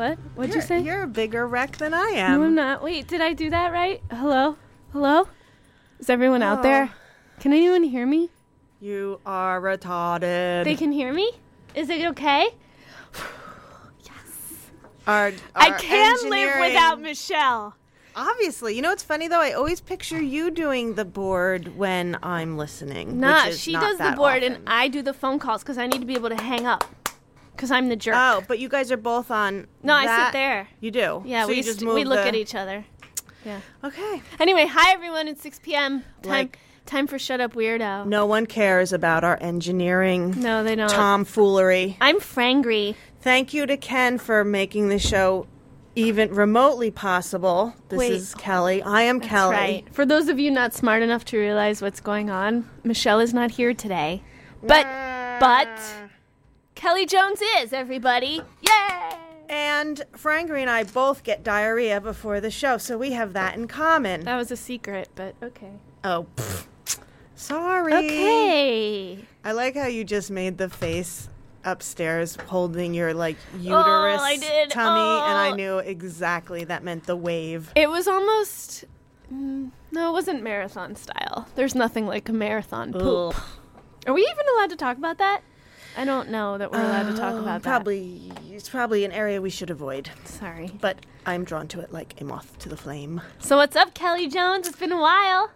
What? What'd you say? You're a bigger wreck than I am. No, I'm not. Wait, did I do that right? Hello? Hello? Is everyone out there? Can anyone hear me? You are retarded. They can hear me? Is it okay? Our I can't live without Michelle. Obviously. You know what's funny, though? I always picture you doing the board when I'm listening. Nah, which is she not does the that board, often. and I do the phone calls because I need to be able to hang up. Because I'm the jerk. Oh, but you guys are both on No, that? I sit there. You do? Yeah, so we you just move we look at each other. Yeah. Okay. Anyway, hi everyone. It's 6 p.m. Like- Time for Shut Up Weirdo. No one cares about our engineering No, they don't. tomfoolery. I'm frangry. Thank you to Ken for making the show even remotely possible. This Wait. is Kelly. I am Kelly. Right. For those of you not smart enough to realize what's going on, Michelle is not here today. But Kelly Jones is, everybody. Yay! And Frankie and I both get diarrhea before the show, so we have that in common. That was a secret, but okay. Oh, sorry. Okay. I like how you just made the face upstairs holding your, uterus I did. tummy, and I Oh. knew exactly that meant the wave. It was almost... no, it wasn't marathon style. There's nothing like a marathon poop. Ugh. Are we even allowed to talk about that? I don't know that we're allowed to talk about It's probably an area we should avoid, that. Sorry. but I'm drawn to it like a moth to the flame. So what's up, Kelly Jones? It's been a while.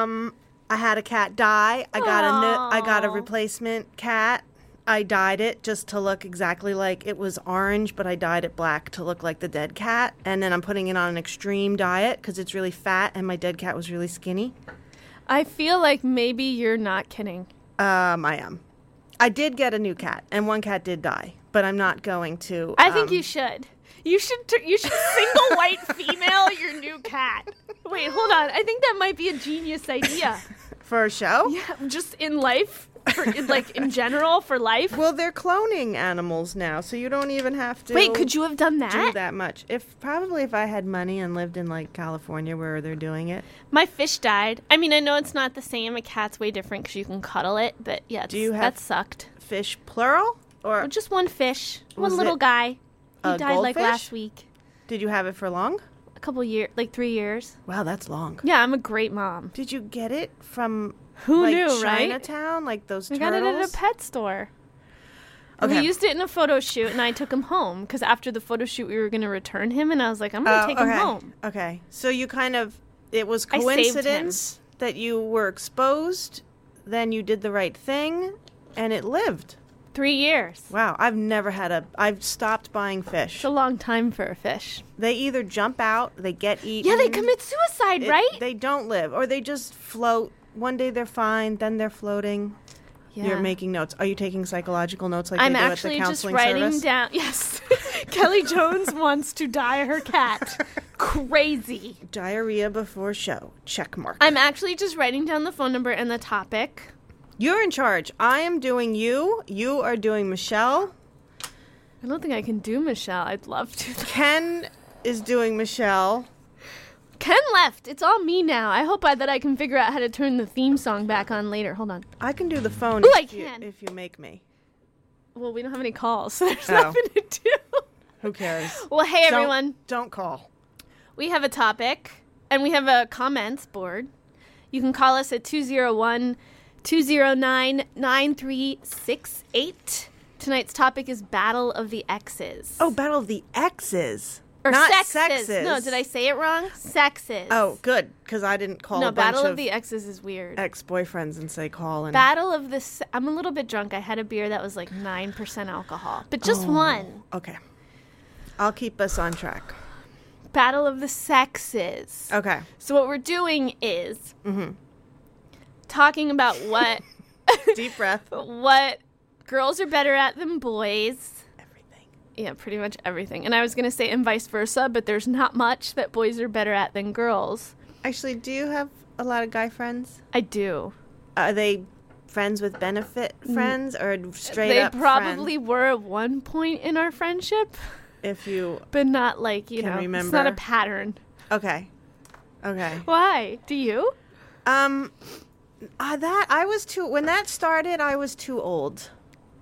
I had a cat die. I got a replacement cat. I dyed it just to look exactly like it was orange, but I dyed it black to look like the dead cat. And then I'm putting it on an extreme diet because it's really fat and my dead cat was really skinny. I feel like maybe you're not kidding. I am. I did get a new cat, and one cat did die, but I'm not going to. I think you should. You should single white female your new cat. Wait, hold on. I think that might be a genius idea. For a show? Yeah, just in life, in general, for life. Well, they're cloning animals now, so you don't even have to. Wait, could you have done do that? that much? If I had money and lived in California where they're doing it. My fish died. I mean, I know it's not the same. A cat's way different because you can cuddle it, but yeah, that sucked. Fish plural or Just one fish, Was one little it guy. He a died like goldfish? last week. did you have it for long? A couple years, like 3 years. Wow, that's long. Yeah, I'm a great mom. Did you get it from Who knew, right? Chinatown, like those I turtles? got it at a pet store. Okay. We used it in a photo shoot, and I took him home because after the photo shoot, we were going to return him, and I was like, I'm going to take him home. Okay, so you it was I saved him. coincidence that you were exposed, then you did the right thing, and it lived. 3 years. Wow, I've stopped buying fish. It's a long time for a fish. They either jump out, they get eaten. Yeah, they commit suicide, right? They don't live, or they just float. One day they're fine, then they're floating. Yeah. You're making notes. Are you taking psychological notes like I'm they do at actually the just counseling writing service? down. Yes. Kelly Jones wants to dye her cat. Crazy. Diarrhea before show. Check mark. I'm actually just writing down the phone number and the topic. You're in charge. I am doing you. You are doing Michelle. I don't think I can do Michelle. I'd love to. Ken is doing Michelle. Ken left. It's all me now. I hope that I can figure out how to turn the theme song back on later. Hold on. I can do the phone Ooh, I if can. if you make me. Well, we don't have any calls, so there's Oh. nothing to do. Who cares? Well, hey, everyone. Don't call. We have a topic, and we have a comments board. You can call us at 201-209-9368. Tonight's topic is Battle of the Exes. Oh, Battle of the Exes. Or not sexes. No, did I say it wrong? Sexes. Oh, good, because I didn't call No, a bunch Battle of of the Exes is weird. ex-boyfriends and say call and Battle of the... I'm a little bit drunk. I had a beer that was like 9% alcohol. But just one. Okay. I'll keep us on track. Battle of the Sexes. Okay. So what we're doing is talking about what Deep breath. what girls are better at than boys. Everything. Yeah, pretty much everything. And I was going to say and vice versa, but there's not much that boys are better at than girls. Actually, do you have a lot of guy friends? I do. Are they friends with benefit friends or straight They up probably were at one point in our friendship, if you... but not like, you Can know, remember. it's not a pattern. Okay. Okay. Why? Do you? When that started, I was too old.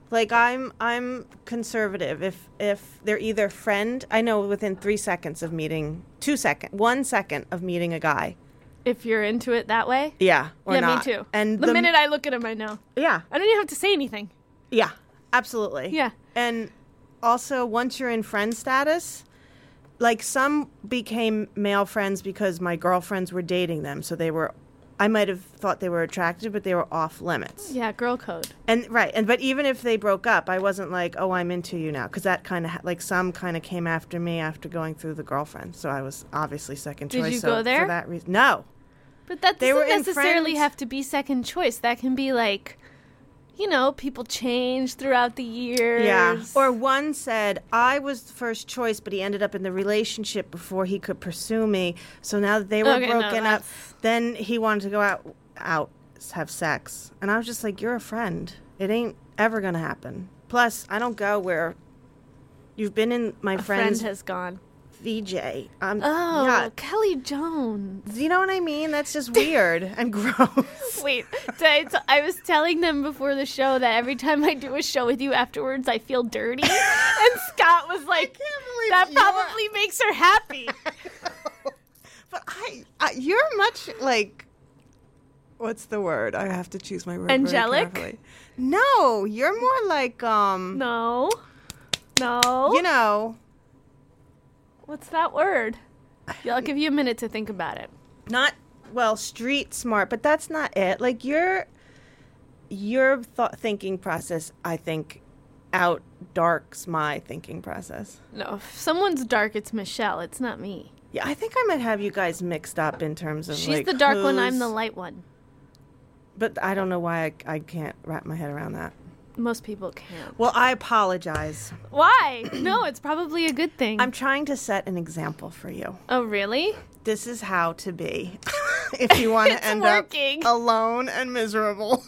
Like I'm conservative. If they're either friend, I know within 3 seconds of meeting, 1 second of meeting a guy. If you're into it that way? Yeah, or yeah, not. me too. And the minute I look at him, I know. Yeah. I don't even have to say anything. Yeah, absolutely. Yeah. And also, once you're in friend status, like some became male friends because my girlfriends were dating them, so I might have thought they were attractive, but they were off limits. Yeah, girl code. But even if they broke up, I wasn't like, oh, I'm into you now, because that kind of like some kind of came after me after going through the girlfriend, so I was obviously second choice. Did you go there for that reason? No, but that They were doesn't in necessarily friends. have to be second choice. That can be like, people change throughout the years. yeah. Or one said I was the first choice, but he ended up in the relationship before he could pursue me. So now that they were Okay, no, broken up, that's- then he wanted to go out, have sex, and I was just like, you're a friend. It ain't ever gonna happen. Plus, I don't go where you've been in my a friend friend's has gone. VJ. Oh, yeah. Kelly Jones. Do you know what I mean? That's just weird and gross. Wait, I was telling them before the show that every time I do a show with you afterwards, I feel dirty. And Scott was like, that probably makes her happy. But you're much like, what's the word? I have to choose my word. Angelic? Very carefully. No, you're more like, No. you know, What's that word? Yeah, I'll give you a minute to think about it. not, well, street smart, but that's not it. Like your thinking process, I think, darks my thinking process. No, if someone's dark, it's Michelle. It's not me. Yeah, I think I might have you guys mixed up in terms of She's like, the dark one, I'm who's- the light one. But I don't know why I can't wrap my head around that. Most people can't. Well, I apologize. Why? No, it's probably a good thing. I'm trying to set an example for you. Oh, really? This is how to be if you want to It's end working. up alone and miserable.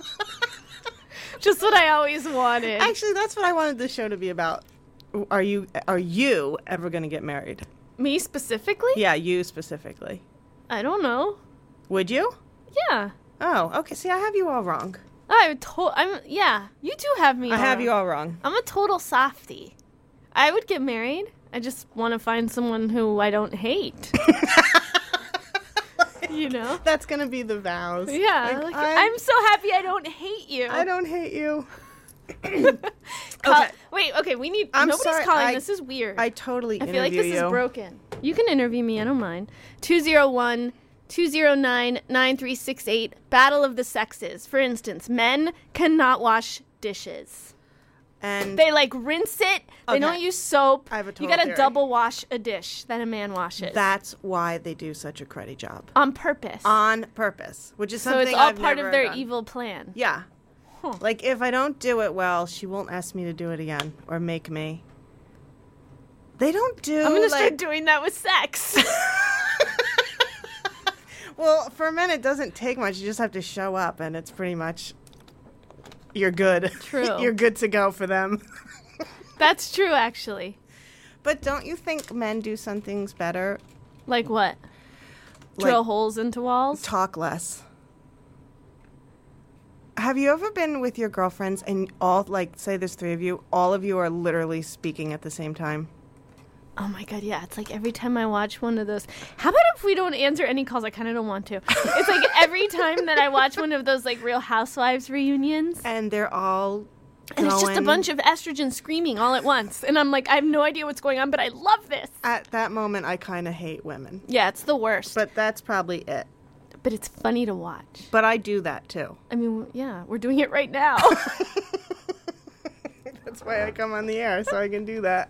Just what I always wanted. Actually, that's what I wanted the show to be about. Are you ever going to get married? Me specifically? Yeah, you specifically. I don't know. Would you? Yeah. Oh, okay. See, I have you all wrong. Yeah, you do have me I have wrong. you all wrong. I'm a total softie. I would get married. I just want to find someone who I don't hate. That's going to be the vows. Yeah. Like, I'm so happy I don't hate you. I don't hate you. Okay. Wait, okay, we need... I'm nobody's sorry, calling. This is weird. I totally I feel like this you. is broken. You can interview me. I don't mind. 201-209-9368. Battle of the sexes. For instance, men cannot wash dishes. And They rinse it. They Okay. don't use soap. I have a total You gotta theory. double wash a dish that a man washes. that's why they do such a cruddy job. on purpose. On purpose, which is so something it's all I've part never of their done. evil plan. Yeah. Huh. Like, if I don't do it well, she won't ask me to do it again or make me. They don't do, I'm gonna start doing that with sex. Well, for men, it doesn't take much. You just have to show up, and it's pretty much, you're good. True. You're good to go for them. That's true, actually. But don't you think men do some things better? Like what? Like, Drill holes into walls? talk less. Have you ever been with your girlfriends and say there's 3 of you, all of you are literally speaking at the same time? Oh my god, yeah. It's like every time I watch one of those. How about if we don't answer any calls? I kind of don't want to. It's like every time that I watch one of those Real Housewives reunions, And they're all and it's just a going- bunch of estrogen screaming all at once. And I'm like, I have no idea what's going on, but I love this. At that moment, I kind of hate women. Yeah, it's the worst. But that's probably it. But it's funny to watch. But I do that too. I mean, yeah, we're doing it right now. That's why I come on the air, so I can do that.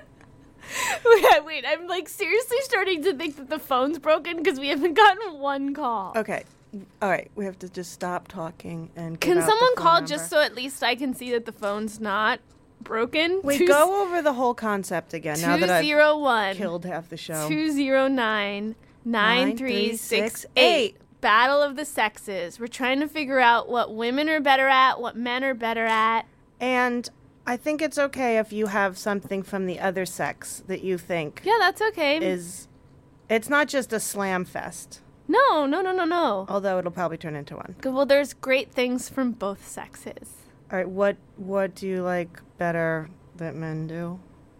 Wait, I'm seriously starting to think that the phone's broken because we haven't gotten one call. Okay. All right. We have to just stop talking and give Can out the someone phone call number. just so at least I can see that the phone's not broken? Wait, go over the whole concept again now that I've 201 killed half the show. 209 9368. Battle of the sexes. We're trying to figure out what women are better at, what men are better at. And I think it's okay if you have something from the other sex that you think Yeah, that's okay. it's not just a slam fest, No. although it'll probably turn into one. Well, there's great things from both sexes. All right, what do you like better that men do?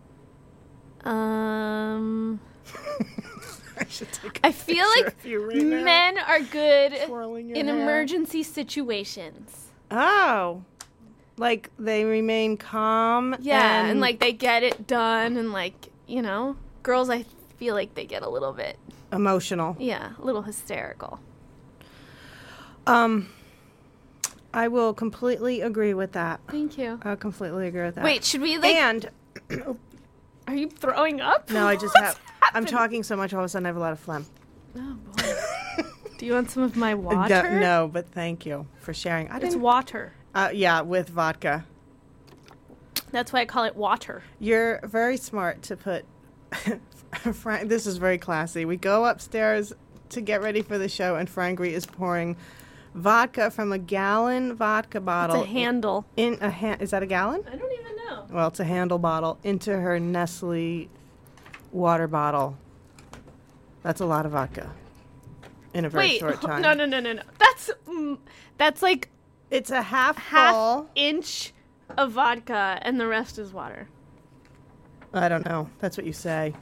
I should take I feel like men are good in hair. emergency situations. Oh. Like they remain calm. Yeah, and like they get it done, and like, you know, girls I feel like they get a little bit emotional. Yeah, a little hysterical. I will completely agree with that. Thank you. I'll completely agree with that. Wait, should we like And are you throwing up? no, I just What's have happening? I'm talking so much all of a sudden I have a lot of phlegm. Oh boy. Do you want some of my water? No, but thank you for sharing. It's water. Yeah, with vodka. That's why I call it water. You're very smart to put Frank, this is very classy. We go upstairs to get ready for the show, and Frankie is pouring vodka from a gallon vodka bottle. It's a handle. Is that a gallon? I don't even know. Well, it's a handle bottle into her Nestle water bottle. That's a lot of vodka in a very short time. No. That's like It's a half inch of vodka, and the rest is water. I don't know. That's what you say.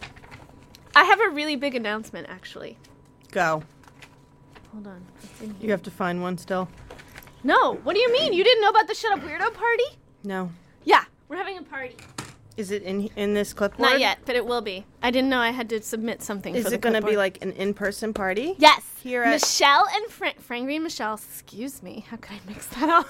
I have a really big announcement, actually. Go. Hold on. It's in here. You have to find one still? No. What do you mean? You didn't know about the Shut Up Weirdo party? No. Yeah, we're having a party. Is it in this clipboard? Not yet, but it will be. I didn't know I had to submit something for Is the it going to be clipboard. like an in-person party? Yes. Here at Michelle and Frank and Michelle, excuse me. How could I mix that up?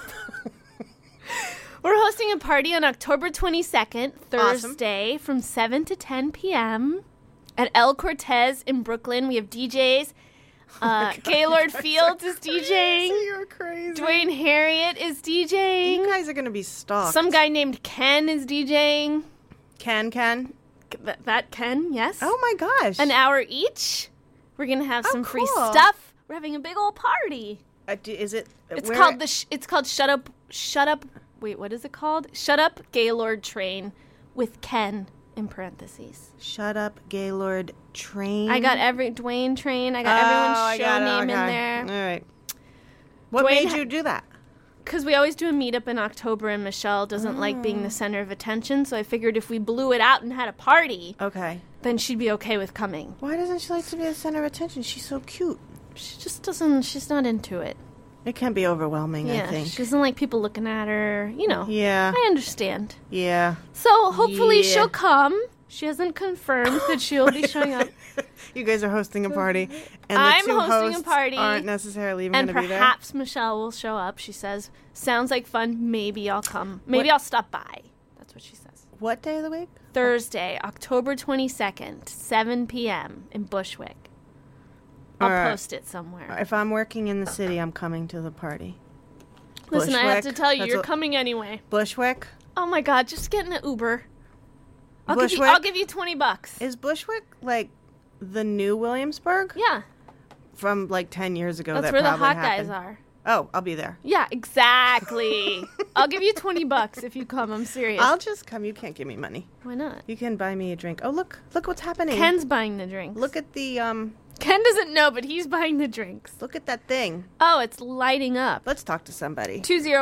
We're hosting a party on October 22nd, Thursday, from 7 to 10 p.m. at El Cortez in Brooklyn. We have DJs. Gaylord Fields is DJing. You're crazy. Dwayne Harriet is DJing. You guys are going to be stalked. Some guy named Ken is DJing. Ken? That Ken, yes. Oh my gosh. An hour each. We're going to have some free cool. stuff. We're having a big old party. Is it? It's called Shut Up. Wait, what is it called? Shut Up Gaylord Train with Ken in parentheses. Shut Up Gaylord Train. I got Dwayne Train. I got everyone's show name in there. All right. What made you do that? Because we always do a meetup in October, and Michelle doesn't like being the center of attention. So I figured if we blew it out and had a party, then she'd be okay with coming. Why doesn't she like to be the center of attention? She's so cute. She just doesn't. She's not into it. It can be overwhelming, I think. She doesn't like people looking at her. You know. Yeah. I understand. Yeah. So hopefully she'll come. She hasn't confirmed that she'll be showing up. You guys are hosting a party, and I'm the two hosting a hosts party, aren't necessarily even going and to be there. perhaps Michelle will show up. She says, "Sounds like fun. Maybe I'll come. Maybe I'll stop by." That's what she says. What day of the week? Thursday, October 22nd, 7 p.m. in Bushwick. I'll post it somewhere. If I'm working in the city, I'm coming to the party. Listen, I have to tell you, That's you're coming anyway. Bushwick? Oh my God, just get in an Uber. I'll give you $20. Is Bushwick like the new Williamsburg? Yeah. From like 10 years ago. That's that where the probably hot happened. guys are. Oh, I'll be there. Yeah, exactly. I'll give you $20 if you come. I'm serious. I'll just come. You can't give me money. Why not? You can buy me a drink. Oh, look what's happening. Ken's buying the drinks. Look at the Ken doesn't know, but he's buying the drinks. Look at that thing. Oh, it's lighting up. Let's talk to somebody.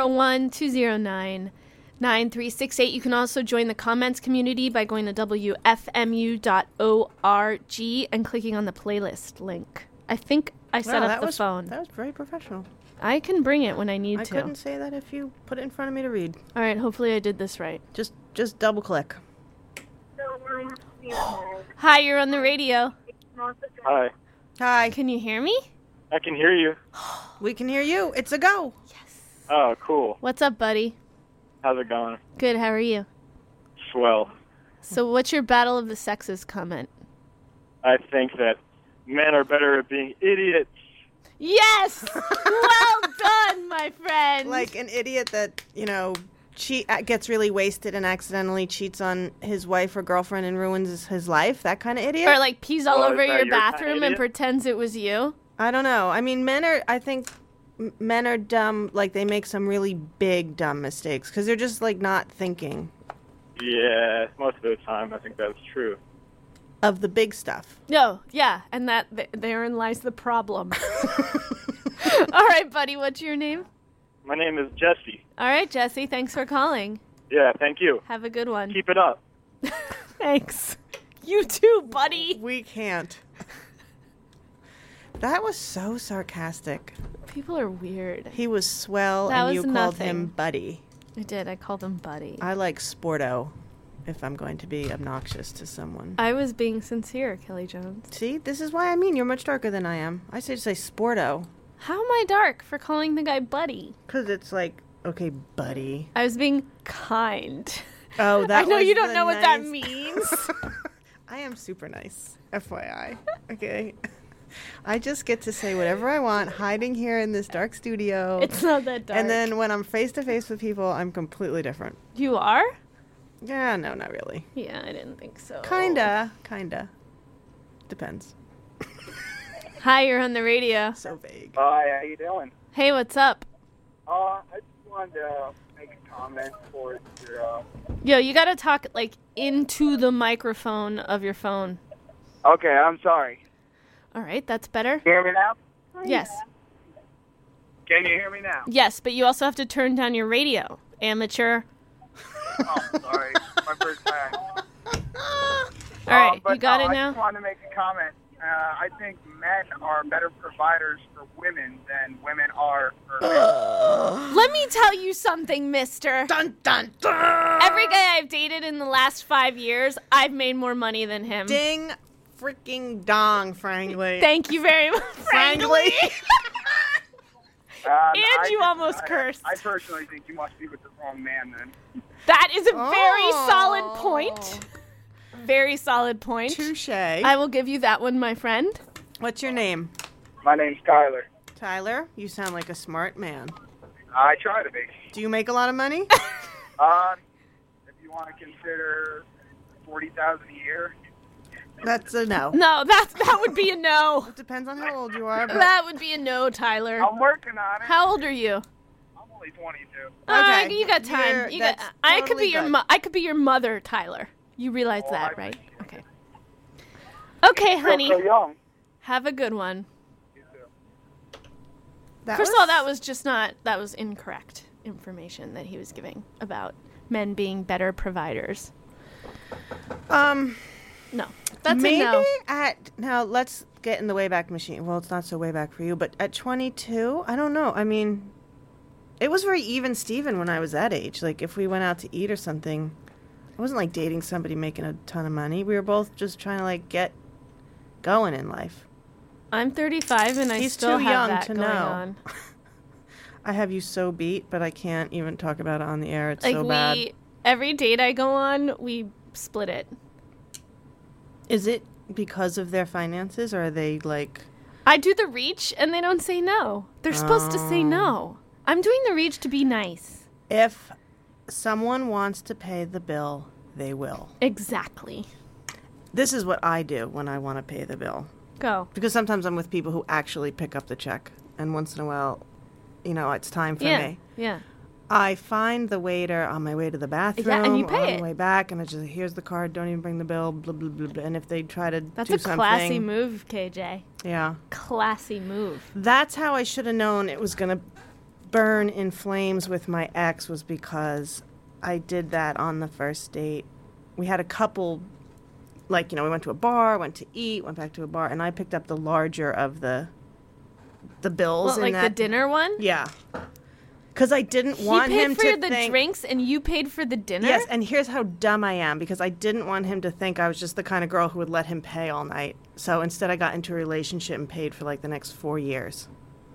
201-209-9368. You can also join the comments community by going to wfmu.org and clicking on the playlist link. I think I set up the phone. That was very professional. I can bring it when I need to. I couldn't say that if you put it in front of me to read. All right, hopefully I did this right. Just double click. Hi, you're on the radio. Hi. Hi. Can you hear me? I can hear you. We can hear you. It's a go. Yes. Oh, cool. What's up, buddy? How's it going? Good, how are you? Swell. So what's your Battle of the Sexes comment? I think that men are better at being idiots. Yes! Well done, my friend. Like an idiot that, gets really wasted and accidentally cheats on his wife or girlfriend and ruins his life. That kind of idiot. Or like pees all over your your bathroom kind of and pretends it was you. I don't know. I mean, I think men are dumb. Like they make some really big dumb mistakes because they're just like not thinking Yeah, most of the time I think that's true. of the big stuff. No, yeah, and therein lies the problem. All right, buddy, what's your name? My name is Jesse. All right, Jesse. Thanks for calling. Yeah, thank you. Have a good one. Keep it up. Thanks. You too, buddy. We can't. That was so sarcastic. People are weird. He was swell, That and you was called nothing. him buddy. I did. I called him buddy. I like sporto, if I'm going to be obnoxious to someone. I was being sincere, Kelly Jones. See, this is why I mean you're much darker than I am. I say sporto. How am I dark for calling the guy buddy? Because it's like, okay, buddy. I was being kind. Oh, that I know was you don't the know what that nice- means. I am super nice, FYI. Okay. I just get to say whatever I want, hiding here in this dark studio. It's not that dark. And then when I'm face to face with people, I'm completely different. You are? Yeah, no, not really. Yeah, I didn't think so. Kinda. Depends. Hi, you're on the radio. So vague. Hi, how you doing? Hey, what's up? I just wanted to make a comment for your. Yo, you gotta talk, like, into the microphone of your phone. Okay, I'm sorry. All right, that's better? Hear me now? Yes. Can you hear me now? Yes, but you also have to turn down your radio. Amateur. Oh, sorry. My first time. All right, But you got it I now? just wanted to make a comment. I think men are better providers for women than women are for men. Let me tell you something, mister. Dun, dun, dun! Every guy I've dated in the last 5 years, I've made more money than him. Ding freaking dong, frankly. Thank you very much. Frankly. And you almost cursed. I personally think you must be with the wrong man then. That is a very Oh. solid point. Very solid point. Touche. I will give you that one, my friend. What's your name? My name's Tyler. Tyler, you sound like a smart man. I try to be. Do you make a lot of money? If you want to consider $40,000 a year. That's a no. No, that would be a no. It depends on how old you are. But That would be a no, Tyler. I'm working on it. How old are you? I'm only 22. Okay. You got time. You're- You got. that's I could totally be your. good. I could be your mother, Tyler. You realize Oh, that, I right? appreciate Okay. Okay, honey. So young. Have a good one. You too. that First of all, that was incorrect information that he was giving about men being better providers. No, that's maybe a no. now let's get in the Wayback Machine. Well, it's not so way back for you, but at 22, I don't know. I mean, it was very even Steven when I was that age. Like if we went out to eat or something, I wasn't like dating somebody making a ton of money. We were both just trying to like get going in life. I'm 35 and I He's still too have young that to going know. on. I have you so beat, but I can't even talk about it on the air. It's Like so bad. every date I go on, we split it. Is it because of their finances, or are they like? I do the reach and they don't say no. They're supposed to say no. I'm doing the reach to be nice. If someone wants to pay the bill, they will. Exactly. This is what I do when I want to pay the bill. Go. Because sometimes I'm with people who actually pick up the check. And once in a while, you know, it's time for me. Yeah. I find the waiter on my way to the bathroom. Yeah, and you or pay on it. the way back. And I just, here's the card. Don't even bring the bill. Blah, blah, blah, blah. And if they try to That's do a something. classy move, KJ. Yeah. Classy move. That's how I should have known it was going to burn in flames with my ex, was because I did that on the first date. We had a couple, like, you know, we went to a bar, went to eat, went back to a bar, and I picked up the larger of the bills. Well, in like that. the dinner one? Yeah. Because I didn't want he paid him for to the think. drinks and you paid for the dinner? Yes, and here's how dumb I am, because I didn't want him to think I was just the kind of girl who would let him pay all night. So instead I got into a relationship and paid for like the next 4 years.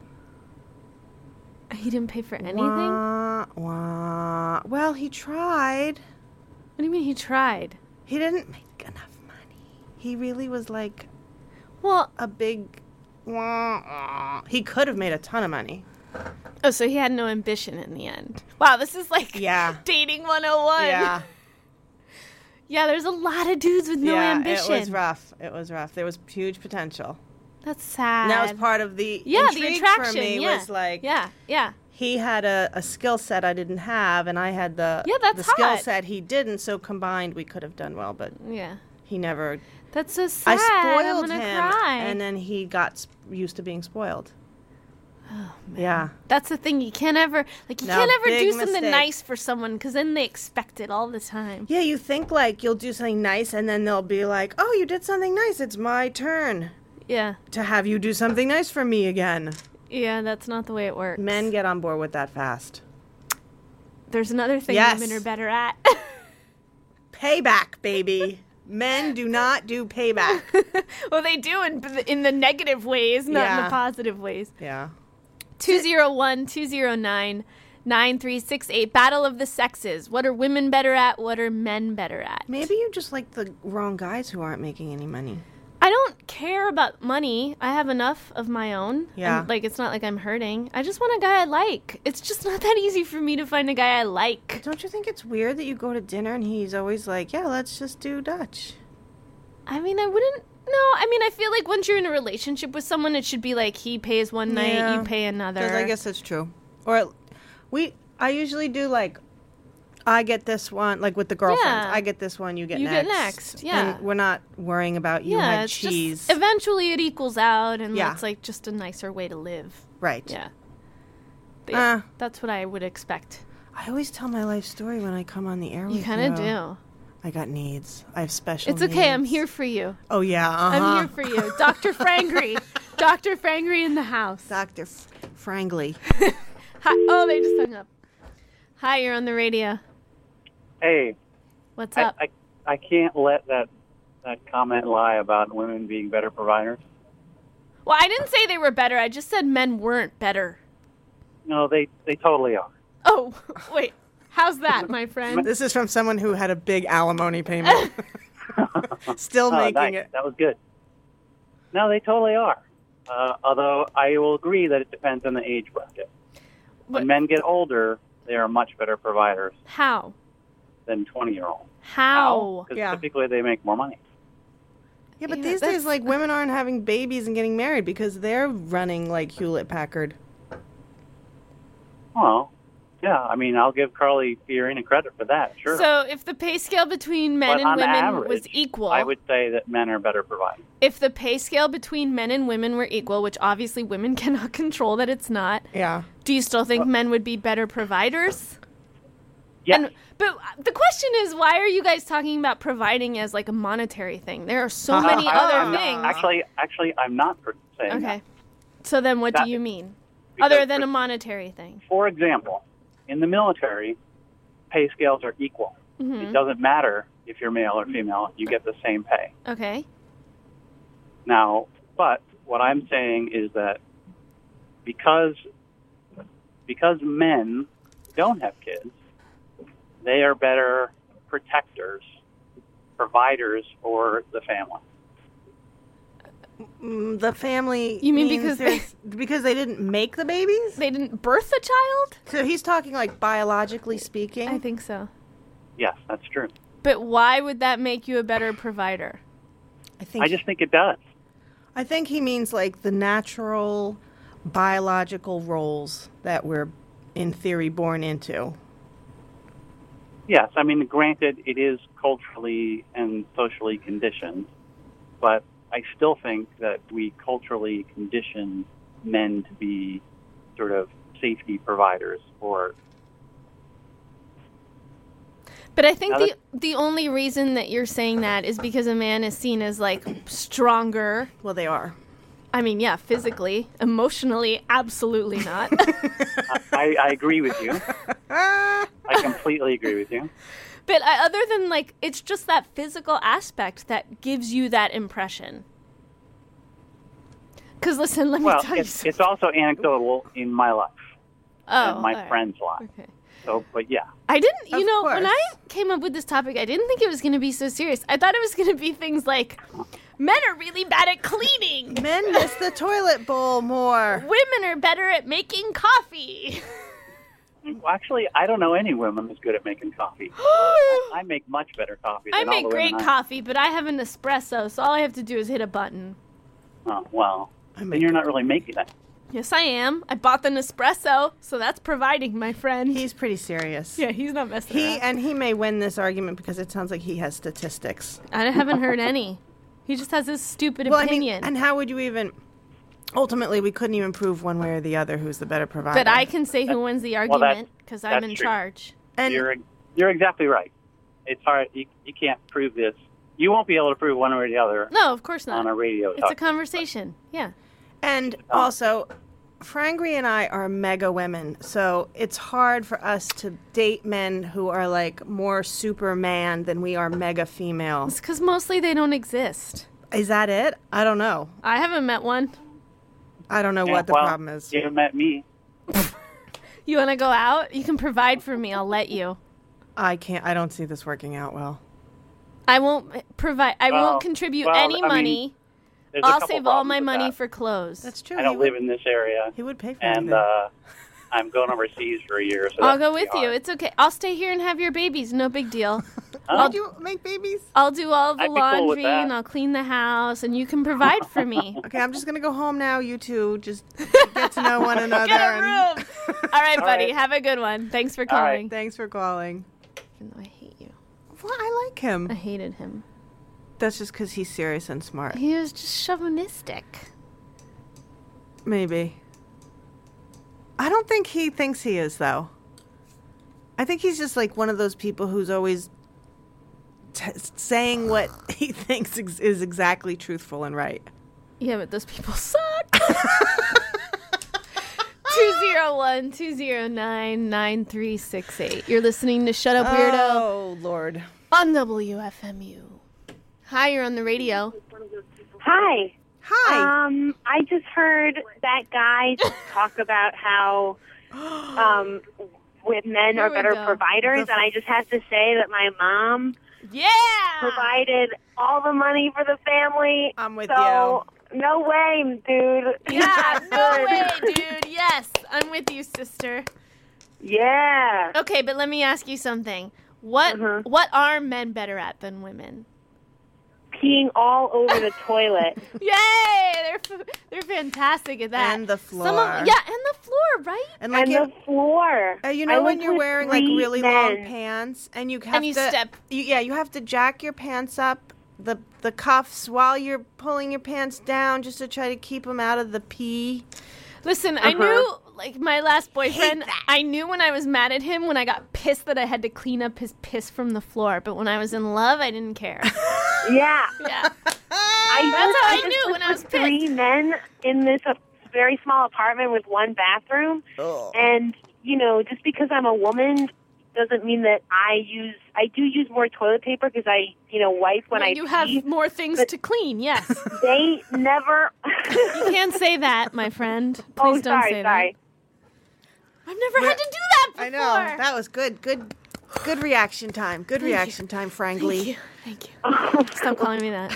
He didn't pay for anything? Wah, wah. Well, he tried. What do you mean he tried? He didn't make enough money. He really was like Well, a big. Wah, wah. He could have made a ton of money. oh, so he had no ambition in the end. Wow, this is like Yeah. dating 101. Yeah. Yeah, there's a lot of dudes with no yeah, ambition. it was rough. It was rough. There was huge potential. That's sad. And that was part of the the intrigue attraction. for me. Yeah. Was like yeah. he had a skill set I didn't have, and I had the that's the skill hot. set he didn't. So combined, we could have done well. But Yeah. he never. That's so sad. I spoiled I'm gonna him, cry. and then he got used to being spoiled. Yeah. That's the thing. You can't ever No, do big something mistake. nice for someone because then they expect it all the time. Yeah, you think like you'll do something nice and then they'll be like, oh, you did something nice. It's my turn Yeah. to have you do something nice for me again. Yeah, that's not the way it works. Men get on board with that fast. There's another thing Yes. women are better at. Payback, baby. Men do not do payback. Well, they do in the negative ways, not in Yeah. the positive ways. Yeah. 201-209-9368. Battle of the sexes. What are women better at? What are men better at? Maybe you just like the wrong guys who aren't making any money. I don't care about money. I have enough of my own. Yeah. And, like, it's not like I'm hurting. I just want a guy I like. It's just not that easy for me to find a guy I like. Don't you think it's weird that you go to dinner and he's always like, yeah, let's just do Dutch? I mean, I wouldn't. No, I mean, I feel like once you're in a relationship with someone, it should be like he pays one night, Yeah. you pay another. Because I guess that's true. Or I usually do like, I get this one, like with the girlfriends. Yeah. I get this one, you get You next. get next, yeah. And we're not worrying about you yeah, had it's cheese. just eventually it equals out, and Yeah. it's like just a nicer way to live. Right. Yeah. But yeah, Uh, that's what I would expect. I always tell my life story when I come on the air with You kind of do. I got needs. I have special It's okay. I'm needs. here for you. Oh, yeah. I'm here for you. Dr. Frangry. Dr. Frangry in the house. Dr. Frangley. Hi. Oh, they just hung up. Hi, you're on the radio. Hey, What's up? I can't let that comment lie about women being better providers. Well, I didn't say they were better. I just said men weren't better. No, they totally are. Oh, wait. How's that, my friend? This is from someone who had a big alimony payment. Still Oh, making nice. it. That was good. No, they totally are. Although I will agree that it depends on the age bracket. When What- men get older, they are much better providers How? than 20-year-olds. How? Because Yeah. typically they make more money. Yeah, but Yeah, these that's- days, like, women aren't having babies and getting married because they're running, like, Hewlett-Packard. Well, yeah, I mean, I'll give Carly Fiorina credit for that, sure. So if the pay scale between men but and on women average, was equal, I would say that men are better providers. if the pay scale between men and women were equal, which obviously women cannot control that it's not, Yeah. do you still think men would be better providers? Yes. But the question is, why are you guys talking about providing as like a monetary thing? There are so many other things. Actually, I'm not saying that. Okay. So then what That- do you mean? because Other than a monetary thing. For example, in the military, pay scales are equal. Mm-hmm. It doesn't matter if you're male or female, you get the same pay. Okay. Now, but what I'm saying is that because men don't have kids, they are better protectors, providers for the family. The family. You mean means because they didn't make the babies? They didn't birth a child? So he's talking, like, biologically speaking? I think so. Yes, that's true. But why would that make you a better provider? I just think it does. I think he means, like, the natural biological roles that we're, in theory, born into. Yes, I mean, granted, it is culturally and socially conditioned, but I still think that we culturally condition men to be sort of safety providers or. But I think Now the only reason that you're saying that is because a man is seen as like stronger. Well, they are. I mean, yeah, physically, emotionally, absolutely not. I agree with you. I completely agree with you. But other than like, it's just that physical aspect that gives you that impression. Because listen, let me Well, tell you it's something. also anecdotal in my life and my all right. friends' life. Okay. So, but yeah. I didn't, you Of know, when course. I came up with this topic, I didn't think it was going to be so serious. I thought it was going to be things like, men are really bad at cleaning. Men miss the toilet bowl more. Women are better at making coffee. Well, actually, I don't know any women who's good at making coffee. I make much better coffee than I all make the great women coffee, but I have an espresso, so all I have to do is hit a button. Oh, well, I then make you're it. not really making it. Yes, I am. I bought the Nespresso, so that's providing, my friend. He's pretty serious. Yeah, he's not messing around. He may win this argument because it sounds like he has statistics. I haven't heard any. He just has this stupid Well, I mean, opinion. and how would you even? Ultimately, we couldn't even prove one way or the other who's the better provider. But I can say who wins the argument because I'm in true. charge. And You're exactly right. It's hard. You can't prove this. You won't be able to prove one way or the other No, of course not. on a radio. It's a conversation. Yeah. And also, Frangry and I are mega women, so it's hard for us to date men who are like more Superman than we are mega female. It's because mostly they don't exist. Is that it? I don't know. I haven't met one. I don't know what the problem is. You met me. You want to go out? You can provide for me. I'll let you. I can't. I don't see this working out well. I won't provide. I won't contribute any money. There's a I'll couple save all problems my with money that. for clothes. That's true. I don't live in this area, He would pay for and anything. I'm going overseas for a year. So I'll that's go with gonna be you. hard. It's okay. I'll stay here and have your babies. No big deal. Did you make babies? I'll do all the I'd be cool with laundry that. and I'll clean the house and you can provide for me. Okay, I'm just gonna go home now. You two just get to know one another. Get a room. All right, buddy. right. Have a good one. Thanks for All right. calling. Thanks for calling. Even though I hate you. Well, I like him. I hated him. That's just because he's serious and smart. He was just chauvinistic. Maybe. I don't think he thinks he is, though. I think he's just like one of those people who's always saying what he thinks is exactly truthful and right. Yeah, but those people suck. 201-209-9368. You're listening to Shut Up Weirdo Oh, Lord. on WFMU. Hi, you're on the radio. Hi. Hi. I just heard that guy talk about how with men Here are we better go. providers, and I just have to say that my mom Yeah! provided all the money for the family. I'm with so, no way, dude. Yeah, Not no good. way, dude. Yes, I'm with you, sister. Yeah. Okay, but let me ask you something. What are men better at than women? Peeing all over the toilet. Yay! They're fantastic at that. And the floor. And the floor, right? And like And the floor. you I know when lived you're with wearing like 3 really men. long pants and you have you to step. you have to jack your pants up the cuffs while you're pulling your pants down just to try to keep them out of the pee. Listen, I knew, like, my last boyfriend, I knew when I was mad at him when I got pissed that I had to clean up his piss from the floor. But when I was in love, I didn't care. Yeah. Yeah. That's how I knew when I was 3 men in this very small apartment with 1 bathroom. And, you know, just because I'm a woman doesn't mean that I do use more toilet paper because I, wipe when I You pee. have more things to clean, yes. They never... You can't say that, my friend. Please don't say sorry. that. I've never had to do that before. I know. That was good. Good reaction time. Good reaction time, Frangly. Thank you. Stop calling me that.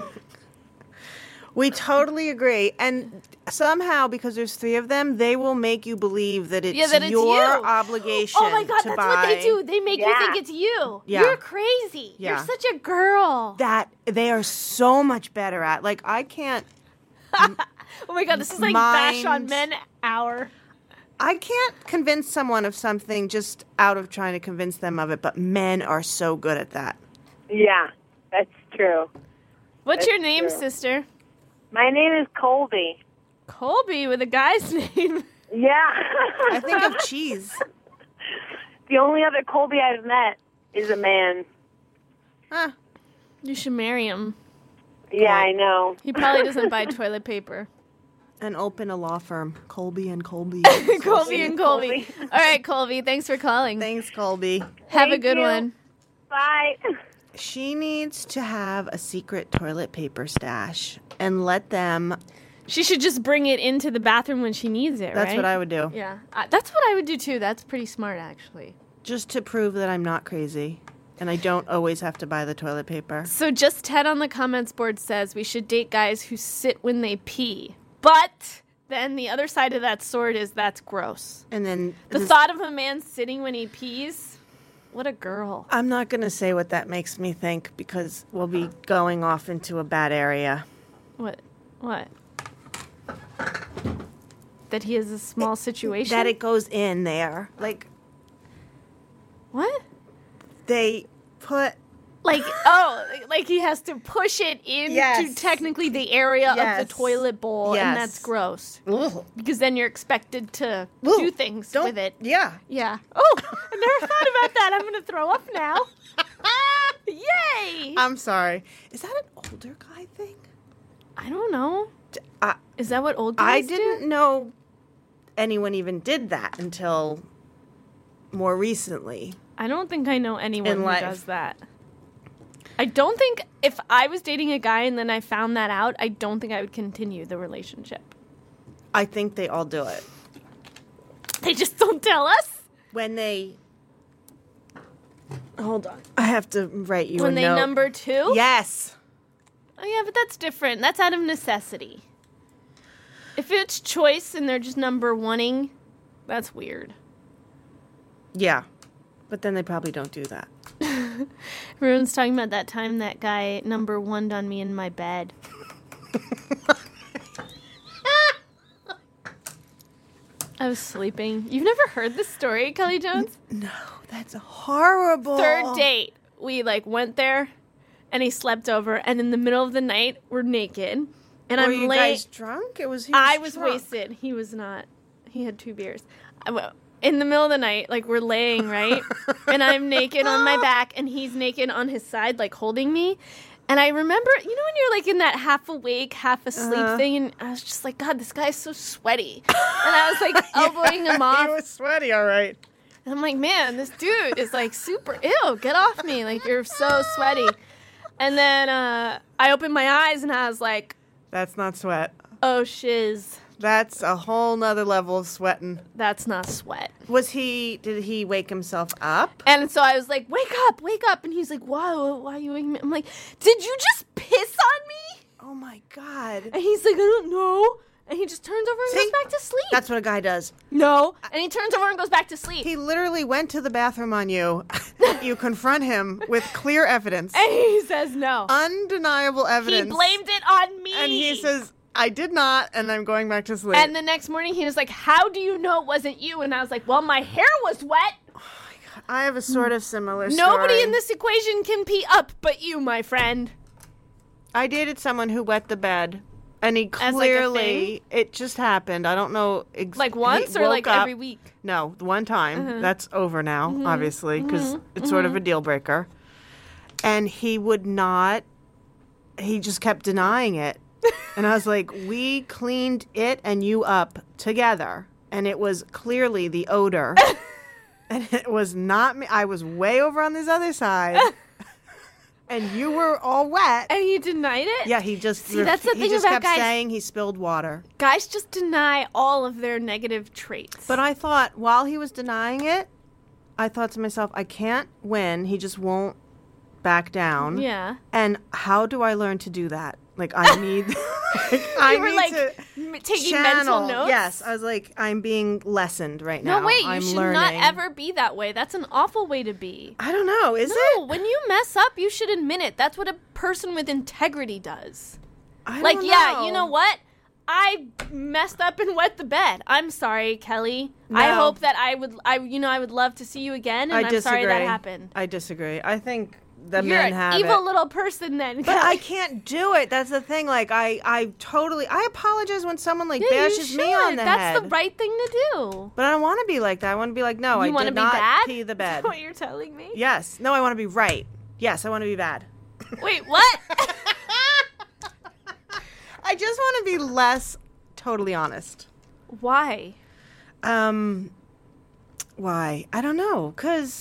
We totally agree. And somehow, because there's 3 of them, they will make you believe that it's, that it's your you. obligation Oh my God, to that's buy. what they do. They make you Yeah. think it's you. Yeah. You're crazy. Yeah. You're such a girl. That they are so much better at. Like, I can't Oh my God, this is like Bash on Mind- Men hour. I can't convince someone of something just out of trying to convince them of it, but men are so good at that. Yeah, that's true. What's your name, true. sister? My name is Colby. Colby with a guy's name. Yeah. I think of cheese. The only other Colby I've met is a man. Huh. You should marry him. Yeah, I know. He probably doesn't buy toilet paper. And open a law firm. Colby and Colby. Colby and Colby. All right, Colby, thanks for calling. Thanks, Colby. Have a Thank good you. one. Bye. She needs to have a secret toilet paper stash and let them. She should just bring it into the bathroom when she needs it, That's right? what I would do. Yeah, that's what I would do too. That's pretty smart, actually. Just to prove that I'm not crazy. And I don't always have to buy the toilet paper. So just Ted on the comments board says we should date guys who sit when they pee. But then the other side of that sword is that's gross. And then The thought of a man sitting when he pees, what a girl. I'm not going to say what that makes me think because we'll be going off into a bad area. What? That he has a small situation? That it goes in there. Like, What? they put Like he has to push it into technically the area of the toilet bowl, and that's gross. Ugh. Because then you're expected to do things with it. Yeah. Yeah. Oh, I never thought about that. I'm going to throw up now. Yay! I'm sorry. Is that an older guy thing? I don't know. Is that what old guys do? I didn't know anyone even did that until more recently. I don't think I know anyone who does that. I don't think if I was dating a guy and then I found that out, I don't think I would continue the relationship. I think they all do it. They just don't tell us? When they... Hold on. I have to write you a note. When they number 2? Yes. Oh, yeah, but that's different. That's out of necessity. If it's choice and they're just number 1ing, that's weird. Yeah. But then they probably don't do that. Everyone's talking about that time that guy number 1'd on me in my bed. I was sleeping. You've never heard this story, Kelly Jones? No, that's horrible. 3rd date. We went there and he slept over, and in the middle of the night we're naked. And Were you guys drunk? I was wasted. He was not. He had 2 beers. In the middle of the night, we're laying, right? And I'm naked on my back, and he's naked on his side, holding me. And I remember, when you're, in that half awake, half asleep thing, and I was just like, God, this guy's so sweaty. And I was, elbowing him off. He was sweaty, all right. And I'm like, man, this dude is, super, ew, get off me. You're so sweaty. And then I opened my eyes, and I was like... That's not sweat. Oh, shiz. That's a whole nother level of sweating. That's not sweat. Did he wake himself up? And so I was like, wake up. And he's like, why are you waking me? I'm like, did you just piss on me? Oh my God. And he's like, I don't know. And he just turns over and goes back to sleep. That's what a guy does. No. And he turns over and goes back to sleep. He literally went to the bathroom on you. You confront him with clear evidence. And he says no. Undeniable evidence. He blamed it on me. And he says... I did not, and I'm going back to sleep. And the next morning, he was like, how do you know it wasn't you? And I was like, well, my hair was wet. Oh, my God. I have a sort of similar story. Nobody in this equation can pee up but you, my friend. I dated someone who wet the bed, and he clearly... it just happened. I don't know... once or every week? No, one time. That's over now, obviously, because it's sort of a deal breaker. And he would not... He just kept denying it. And I was like, we cleaned it and you up together. And it was clearly the odor. And it was not me. I was way over on this other side. And you were all wet. And he denied it? Yeah, he just... See, that's the thing he just about kept guys. saying he spilled water. Guys just deny all of their negative traits. But I thought, while he was denying it, I thought to myself, I can't win. He just won't back down. Yeah. And how do I learn to do that? I need... taking mental notes? Yes. I was like, I'm being lessened right now. No, wait. I'm you should learning. not ever be that way. That's an awful way to be. I don't know. Is No, it? when you mess up, you should admit it. That's what a person with integrity does. I don't know. Yeah, you know what? I messed up and wet the bed. I'm sorry, Kelly. No. I hope that I would love to see you again, and I'm sorry that happened. I disagree. I think the You're men have an evil it. little person then, But Kelly. I can't do it. That's the thing. I apologize when someone bashes me on the head. That's the right thing to do. But I don't want to be like that. I want to be like, no, You I did not bad? pee the bed. Is that what you're telling me? Yes. No, I want to be right. Yes, I want to be bad. Wait, what? I just want to be less totally honest. Why? Why? I don't know.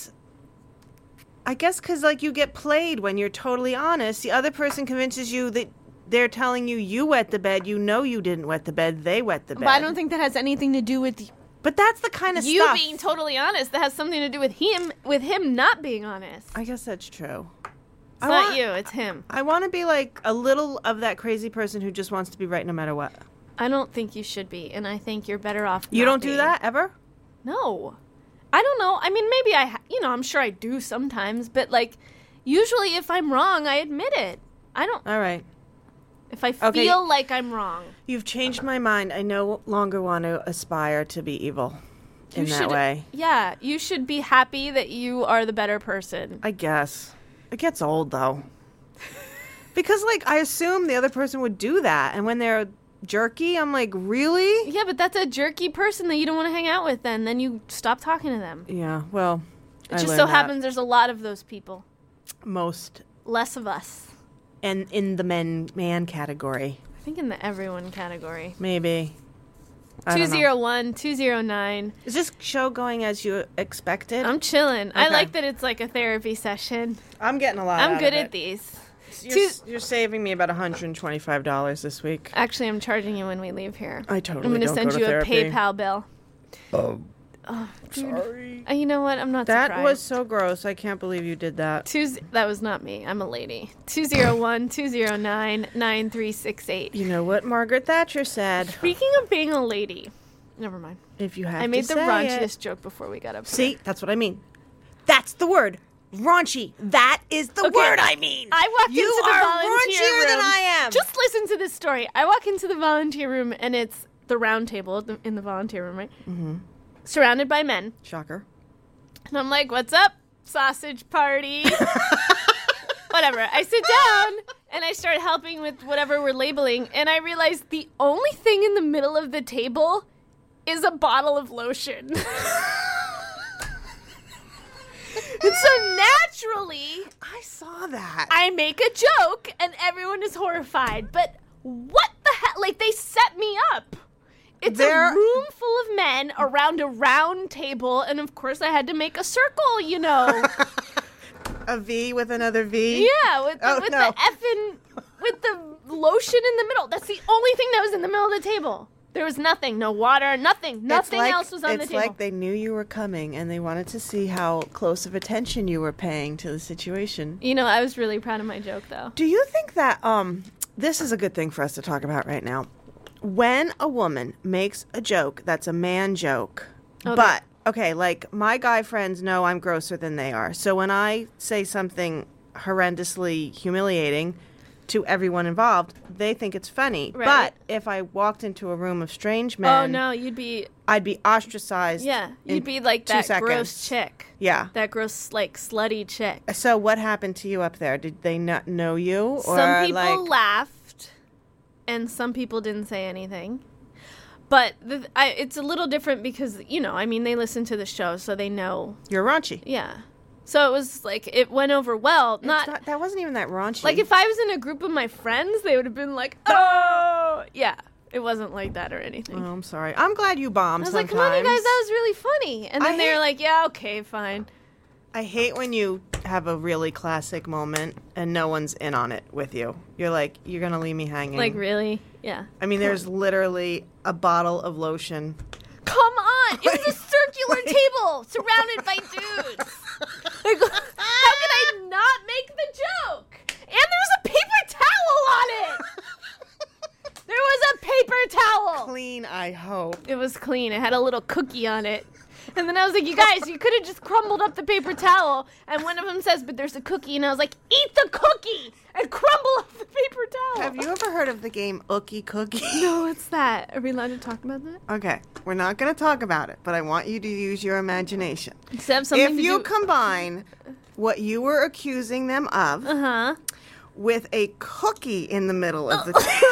I guess because you get played when you're totally honest. The other person convinces you that they're telling you wet the bed. You know you didn't wet the bed. They wet the bed. But I don't think that has anything to do with But that's the kind of you stuff. being totally honest. That has something to do with him not being honest. I guess that's true. It's not you. It's him. I want to be like a little of that crazy person who just wants to be right no matter what. I don't think you should be, and I think you're better off. You not don't do being. that ever? No. I don't know. I mean, maybe I'm sure I do sometimes, but usually if I'm wrong, I admit it. I don't. All right. If I feel like I'm wrong. You've changed my mind. I no longer want to aspire to be evil in that way. Yeah, you should be happy that you are the better person. I guess. It gets old, though. Because, like, I assume the other person would do that. And when they're jerky, I'm like, really? Yeah, but that's a jerky person that you don't want to hang out with then. Then you stop talking to them. Yeah, well, It just so happens there's a lot of those people. Most. Less of us. And in the man category. I think in the everyone category. Maybe. 201, 209. Is this show going as you expected? I'm chilling. Okay. I like that it's like a therapy session. I'm getting a lot I'm out good of at it. these. You're saving me about $125 this week. Actually, I'm charging you when we leave here. I totally I'm going to don't send go to you therapy. a PayPal bill. Oh, dude. sorry. You know what? I'm not That surprised. was so gross. I can't believe you did that. That was not me. I'm a lady. 201-209-9368. You know what Margaret Thatcher said? Speaking of being a lady, never mind. If you have I made to the say raunchiest it. joke before we got up. See, that's what I mean. That's the word. Raunchy. That is the Okay. word I mean. I walked You into the are volunteer raunchier room. than I am. Just listen to this story. I walk into the volunteer room, and it's the round table in the volunteer room, right? Mm-hmm. Surrounded by men. Shocker. And I'm like, what's up, sausage party? Whatever. I sit down, and I start helping with whatever we're labeling, and I realize the only thing in the middle of the table is a bottle of lotion. And so naturally, I saw that. I make a joke, and everyone is horrified. But what the heck? Like, they set me up. It's a room full of men around a round table, and of course I had to make a circle, you know. A V with another V? Yeah, with the effing, with the lotion in the middle. That's the only thing that was in the middle of the table. There was nothing, no water, nothing. Nothing else was on the table. It's like they knew you were coming, and they wanted to see how close of attention you were paying to the situation. You know, I was really proud of my joke, though. Do you think that, this is a good thing for us to talk about right now. When a woman makes a joke that's a man joke, but, okay, like, my guy friends know I'm grosser than they are. So when I say something horrendously humiliating to everyone involved, they think it's funny. Right. But if I walked into a room of strange men... Oh, no, I'd be ostracized. Yeah, in you'd be like 2 that seconds. gross chick. Yeah. That gross, like, slutty chick. So what happened to you up there? Did they not know you? Or Some people like... laughed, and some people didn't say anything. But it's a little different because, you know, I mean, they listen to the show, so they know. You're raunchy. Yeah. So it was like, it went over well. That wasn't even that raunchy. Like, if I was in a group of my friends, they would have been like, oh! Yeah. It wasn't like that or anything. Oh, I'm sorry. I'm glad you bombed I was sometimes. like, come on, you guys, that was really funny. And then they were like, yeah, okay, fine. I hate when you have a really classic moment and no one's in on it with you. You're like, you're going to leave me hanging. Like, really? Yeah. I mean, there's literally a bottle of lotion. Come on! It was a circular table surrounded by dudes. Like, how could I not make the joke? And there was a paper towel on it! There was a paper towel! Clean, I hope. It was clean. It had a little cookie on it. And then I was like, you guys, you could have just crumbled up the paper towel. And one of them says, but there's a cookie. And I was like, eat the cookie and crumble up the paper towel. Have you ever heard of the game Ookie Cookie? No, what's that? Are we allowed to talk about that? Okay, we're not going to talk about it, but I want you to use your imagination. Does it have something If to you do- combine what you were accusing them of Uh-huh. with a cookie in the middle of the table.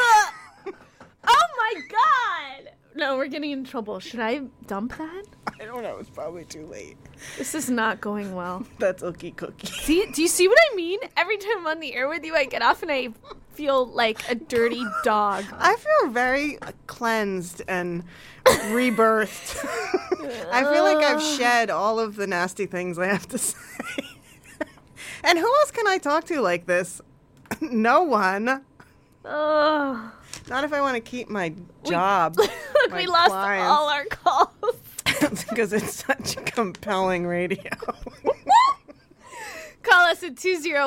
Oh my god! No, we're getting in trouble. Should I dump that? I don't know, it's probably too late. This is not going well. That's Ookie Cookie. See, do you see what I mean? Every time I'm on the air with you, I get off and I feel like a dirty dog. I feel very cleansed and rebirthed. I feel like I've shed all of the nasty things I have to say. And who else can I talk to like this? No one. Ugh. Not if I want to keep my job. Look, my we lost clients. all our calls. Because it's such compelling radio. Call us at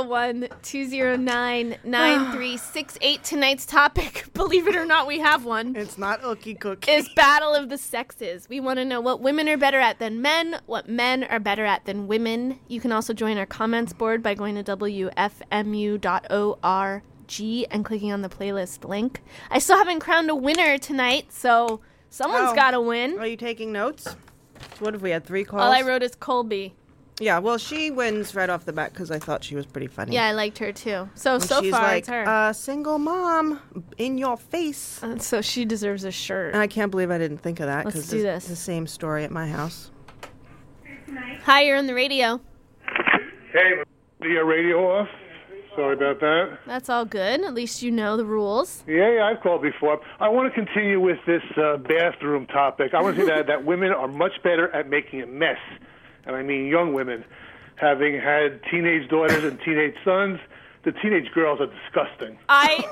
201-209-9368. Tonight's topic, believe it or not, we have one, It's not Ookie Cookie. is Battle of the Sexes. We want to know what women are better at than men, what men are better at than women. You can also join our comments board by going to wfmu.org and clicking on the playlist link. I still haven't crowned a winner tonight, so someone's got to win. Are you taking notes? What if we had 3 calls? All I wrote is Colby. Yeah, well, she wins right off the bat because I thought she was pretty funny. Yeah, I liked her too. So And so she's far like, it's her. Single mom, in your face. So she deserves a shirt. And I can't believe I didn't think of that Let's because do it's this. the same story at my house. Hi, you're on the radio. Hey, the radio off. Sorry about that. That's all good. At least you know the rules. Yeah, I've called before. I want to continue with this bathroom topic. I want to say that women are much better at making a mess, and I mean young women. Having had teenage daughters and teenage sons, the teenage girls are disgusting. I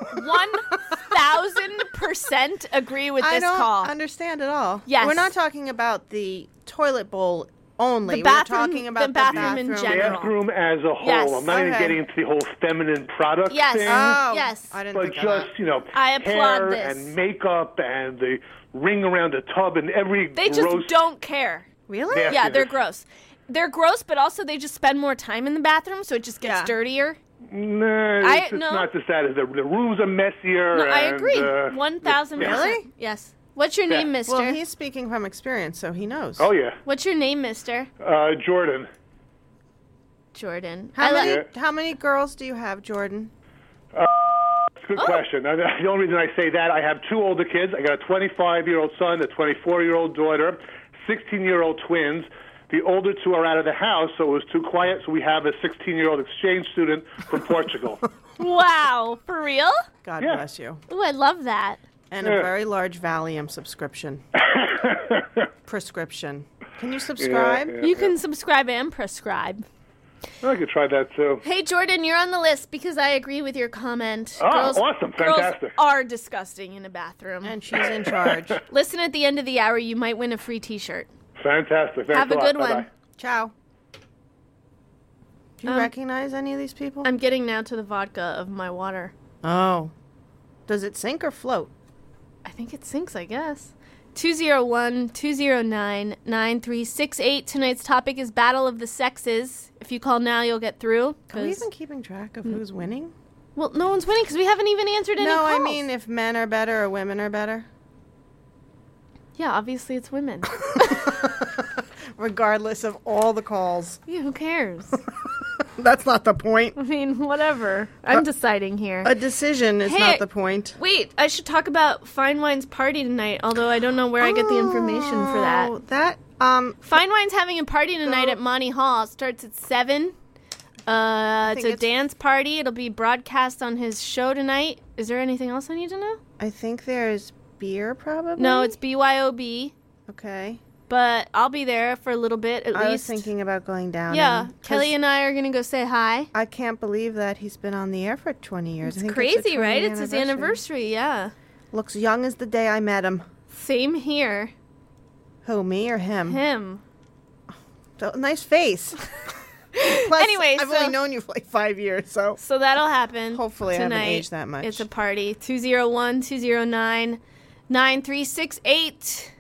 1,000% agree with this I don't call. understand at all. Yes. We're not talking about the toilet bowl only. The bathroom- We're talking about the bathroom in general. Bathroom as a whole. Yes. I'm not even Okay. getting into the whole feminine product Yes. thing. Oh, Yes. I didn't But think of that. just, I applaud hair this. and makeup and the ring around the tub and every They gross just don't care. Really? Yeah. Yeah, they're gross. They're gross, but also they just spend more time in the bathroom, so it just gets Yeah. dirtier. No, it's not just that. The rooms are messier. No, I and, agree. 1,000%. Really? Yes. What's your name, mister? Well, he's speaking from experience, so he knows. Oh, yeah. What's your name, mister? Jordan. Jordan. How many girls do you have, Jordan? Good question. The only reason I say that, I have two older kids. I got a 25-year-old son, a 24-year-old daughter, 16-year-old twins. The older two are out of the house, so it was too quiet, so we have a 16-year-old exchange student from Portugal. Wow. For real? God Yeah. bless you. Ooh, I love that. And a Yeah. very large Valium subscription. Prescription. Can you subscribe? Yeah. You can subscribe and prescribe. I could try that, too. Hey, Jordan, you're on the list because I agree with your comment. Oh, awesome. Fantastic. Girls are disgusting in a bathroom. And she's in charge. Listen at the end of the hour. You might win a free T-shirt. Fantastic. Thanks Have a lot. good Bye-bye. one. Ciao. Do you recognize any of these people? I'm getting now to the vodka of my water. Oh. Does it sink or float? I think it sinks, I guess. 201-209-9368. Tonight's topic is Battle of the Sexes. If you call now, you'll get through. Are we even keeping track of who's winning? Well, no one's winning because we haven't even answered any No, calls. I mean if men are better or women are better. Yeah, obviously it's women. Regardless of all the calls. Yeah, who cares? That's not the point. I mean, whatever. I'm deciding here. A decision is Hey, not the point. Wait, I should talk about Fine Wine's party tonight, although I don't know where I get the information for that. Oh, that, Fine Wine's having a party tonight at Monty Hall. It starts at 7. It's a it's- dance party. It'll be broadcast on his show tonight. Is there anything else I need to know? I think there's beer probably. No, it's BYOB, Okay. but I'll be there for a little bit at I was least. thinking about going down. Yeah, and- 'cause Kelly and I are going to go say hi. I can't believe that he's been on the air for 20 years. I It's think crazy, a right? 20 It's his anniversary, yeah. Looks young as the day I met him. Same here. Who, me or him? Him. So, nice face. Plus, Anyway, I've so- only known you for like 5 years, so So that'll happen. hopefully I tonight. haven't aged that much. It's a party. 201-209-9368.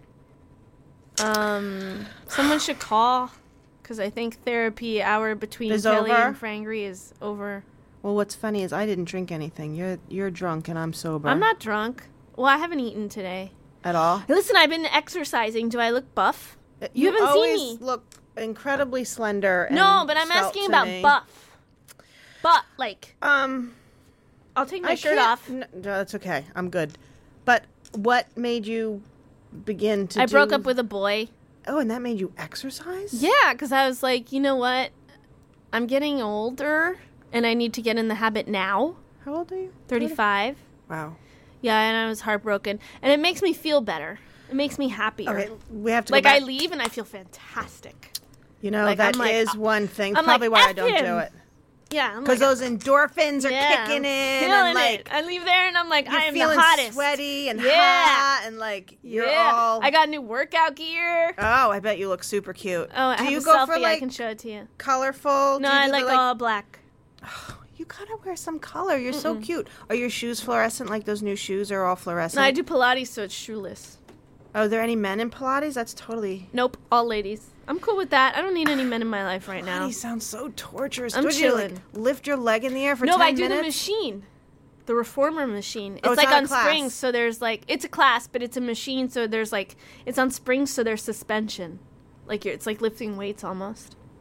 Someone should call because I think therapy hour between Is Kelly over? and Frangry is over. Well, what's funny is I didn't drink anything. You're drunk and I'm sober. I'm not drunk. Well, I haven't eaten today. at all. Listen, I've been exercising. Do I look buff? You haven't seen always me. look incredibly slender. And No, but I'm svelte asking to about me. buff. But like, Um, I'll take my I shirt can't- off. No, that's okay. I'm good. But what made you begin to? I broke do- up with a boy. Oh, and that made you exercise? Yeah, because I was like, you know what? I'm getting older, and I need to get in the habit now. How old are you? 35. Wow. Yeah, and I was heartbroken. And it makes me feel better. It makes me happier. Okay, we have to Like, go I back. leave, and I feel fantastic. You know, like, that I'm like, is one thing. I'm Probably like, why I F don't him. do it. Yeah, I'm Because like, those endorphins are yeah, kicking in, killing and like it. I leave there, and I'm like, you're I am the feeling hottest. sweaty and Yeah. hot, and like you're yeah. all. I got new workout gear. Oh, I bet you look super cute. Oh, I do have you a go selfie. for I like can show it to you. colorful? No, Do you I do the, like all black. You gotta wear some color. You're so cute. Are your shoes fluorescent? Like those new shoes are all fluorescent. No, I do Pilates, so it's shoeless. Oh, are there any men in Pilates? That's totally. Nope, all ladies. I'm cool with that. I don't need any men in my life right now. Pilates sounds so torturous. I'm Don't you like chilling. lift your leg in the air for No, 10 but I do minutes? the machine. The reformer machine. It's Oh, it's like not a on class. springs, so there's like it's a class, but it's a machine, so there's like it's on springs, so there's suspension. Like it's like lifting weights almost.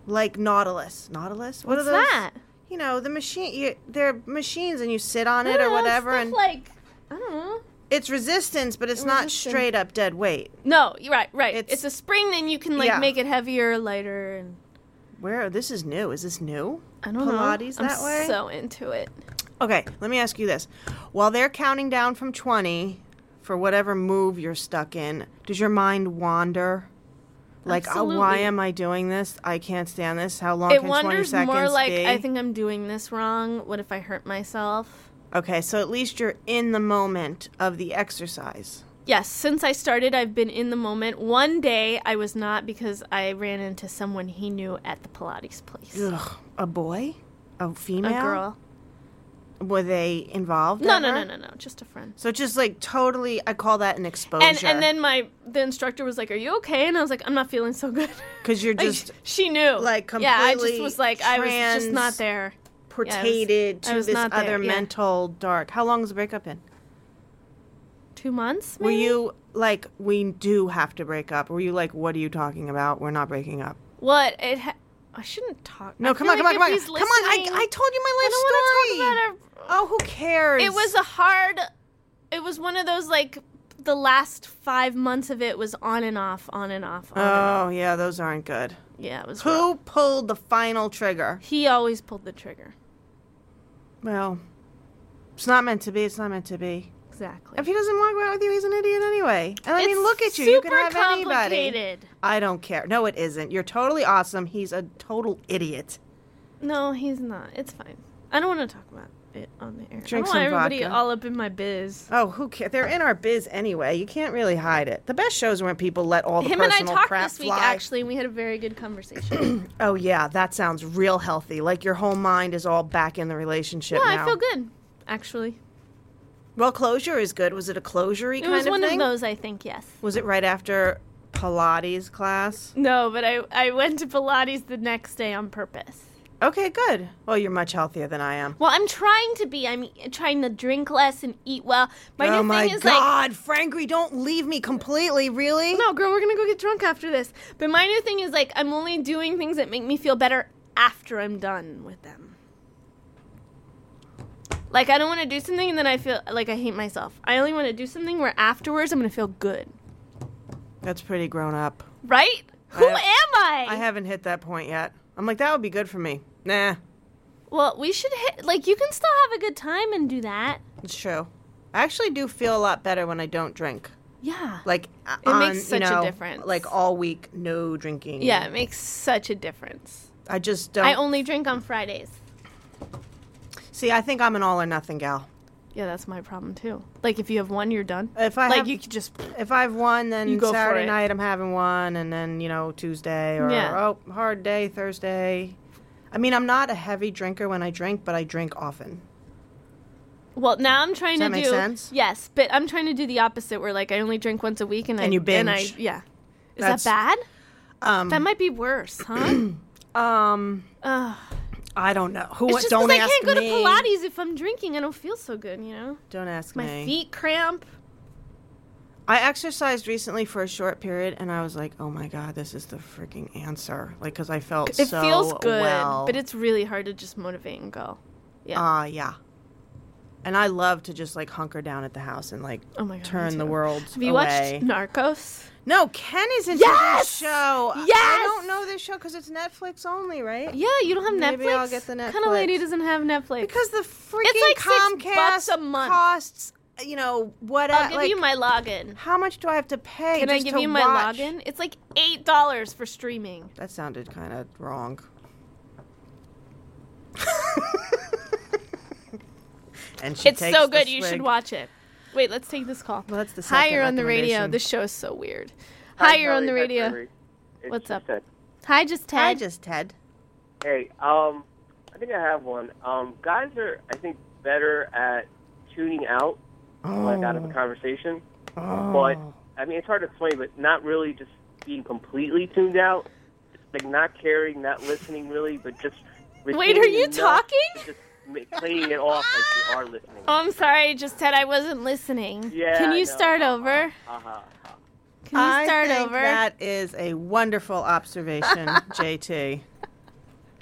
like Nautilus. Nautilus? What What's are those? that? You know, the machine. They're machines, and you sit on it or whatever, Stuff and like, I don't know. it's resistance, but it's not Resistance. straight up dead weight. No, you're right. It's- It's a spring, then you can like Yeah. make it heavier, lighter, and Where? This is new. Is this new? I don't Pilates know. that way? I'm so into it. Okay, let me ask you this. While they're counting down from 20 for whatever move you're stuck in, does your mind wander? Like, oh, why Absolutely. am I doing this? I can't stand this. How long It can 20 wonders seconds more like, be? I think I'm doing this wrong. What if I hurt myself? Okay, so at least you're in the moment of the exercise. Yes, since I started, I've been in the moment. One day I was not because I ran into someone he knew at the Pilates place. Ugh, a boy? A female? A girl. Were they involved? No, ever? no, just a friend. So just like totally, I call that an exposure. And then the instructor was like, "Are you okay?" And I was like, "I'm not feeling so good." Because you're Like, just she knew. like, Yeah, I just completely was like, I was just not there. portated I to was this not other there, yeah. mental dark. How long was the breakup in? 2 months. Were Maybe? you like, we do have to break up? Or were you like, what are you talking about? We're not breaking up. What? I shouldn't talk. No, I come feel on, come like on, come if on. he's Come on, listening- I told you my I life don't story. want to talk about it. Oh, who cares? It was a hard. It was one of those like the last 5 months of it was on and off, on and off. On and off. Oh, yeah, those aren't good. Yeah, it was. Who rough. pulled the final trigger? He always pulled the trigger. Well, it's not meant to be. It's not meant to be. Exactly. If he doesn't walk around with you, he's an idiot anyway. And I mean, It's look at you. You can super have anybody. complicated. I don't care. No, it isn't. You're totally awesome. He's a total idiot. No, he's not. It's fine. I don't want to talk about it on the air. Drink I some don't want everybody vodka. all up in my biz. Oh, who cares? They're in our biz anyway. You can't really hide it. The best shows are when people let all the Him and I personal talked crap this week fly. actually, and we had a very good conversation. Oh, yeah. That sounds real healthy. Like your whole mind is all back in the relationship Yeah, now. I feel good, actually. Well, closure is good. Was it a closure-y It kind was of one thing? of those, I think, yes. Was it right after Pilates class? No, but I went to Pilates the next day on purpose. Okay, good. Well, you're much healthier than I am. Well, I'm trying to be. I'm trying to drink less and eat well. My oh, new my thing is God. Frankly, don't leave me completely, really? no, girl, we're going to go get drunk after this. But my new thing is, like, I'm only doing things that make me feel better after I'm done with them. Like, I don't want to do something and then I feel like I hate myself. I only want to do something where afterwards I'm going to feel good. That's pretty grown up. Right? Who am I? I haven't hit that point yet. I'm like, that would be good for me. Nah, Well, we should hit, like, you can still have a good time and do that. it's true. I actually do feel a lot better when I don't drink. Yeah. Like, It makes such a you know, difference. Like all week, no drinking. Yeah, it makes such a difference. I just don't. I only drink on Fridays. See, I think I'm an all or nothing gal. Yeah, that's my problem too. Like if you have one, you're done. If I like have, you could just if I have one, then You go for Saturday it. night I'm having one, and then Tuesday or Yeah. hard day Thursday. I mean, I'm not a heavy drinker when I drink, but I drink often. Well, now I'm trying Does to that make do sense? Yes, but I'm trying to do the opposite where like I only drink once a week and you binge. yeah. Is That's- that bad? Um, That might be worse, huh? Ugh. I don't know. It's just Don't because I ask can't go to me. Pilates if I'm drinking. I don't feel so good, you know? Don't ask My me. feet cramp. I exercised recently for a short period, and I was like, "Oh my god, this is the freaking answer!" Like, because I felt It so feels good, well. but it's really hard to just motivate and go. Yeah. Yeah. And I love to just like hunker down at the house and like Oh my God, me turn the too. world Have you away. watched Narcos? No, Ken is into Yes! this show. Yes! I don't know this show because it's Netflix only, right? Yeah, you don't have Maybe Netflix? I'll get the What kind of lady Netflix. doesn't have Netflix? Because the freaking It's like $6 Comcast a month. costs, what? I'll give like, you my login. how much do I have to pay? Can I just give to you my watch? login? It's like $8 for streaming. That sounded kind of wrong. And she It's takes so the good. You swig. should watch it. Wait, let's take this call. Well, that's the Hi, second you're on the radio. recommendation. This show is so weird. Hi, you're on the Kelly. Hi, radio. Gregory. It's What's up? Ted. Hi, just Ted. Hi, just Ted. Hey, I think I have one. Guys are, I think, better at tuning out, like out of a conversation. But I mean, it's hard to explain, but not really just being completely tuned out, like not caring, not listening really, but just. Wait, are retaining you enough talking? to Just playing it off like you are listening. Oh, I'm sorry, just Ted. I wasn't listening. Yeah, Can I you know. start over? Can you I start think over? that is a wonderful observation, JT.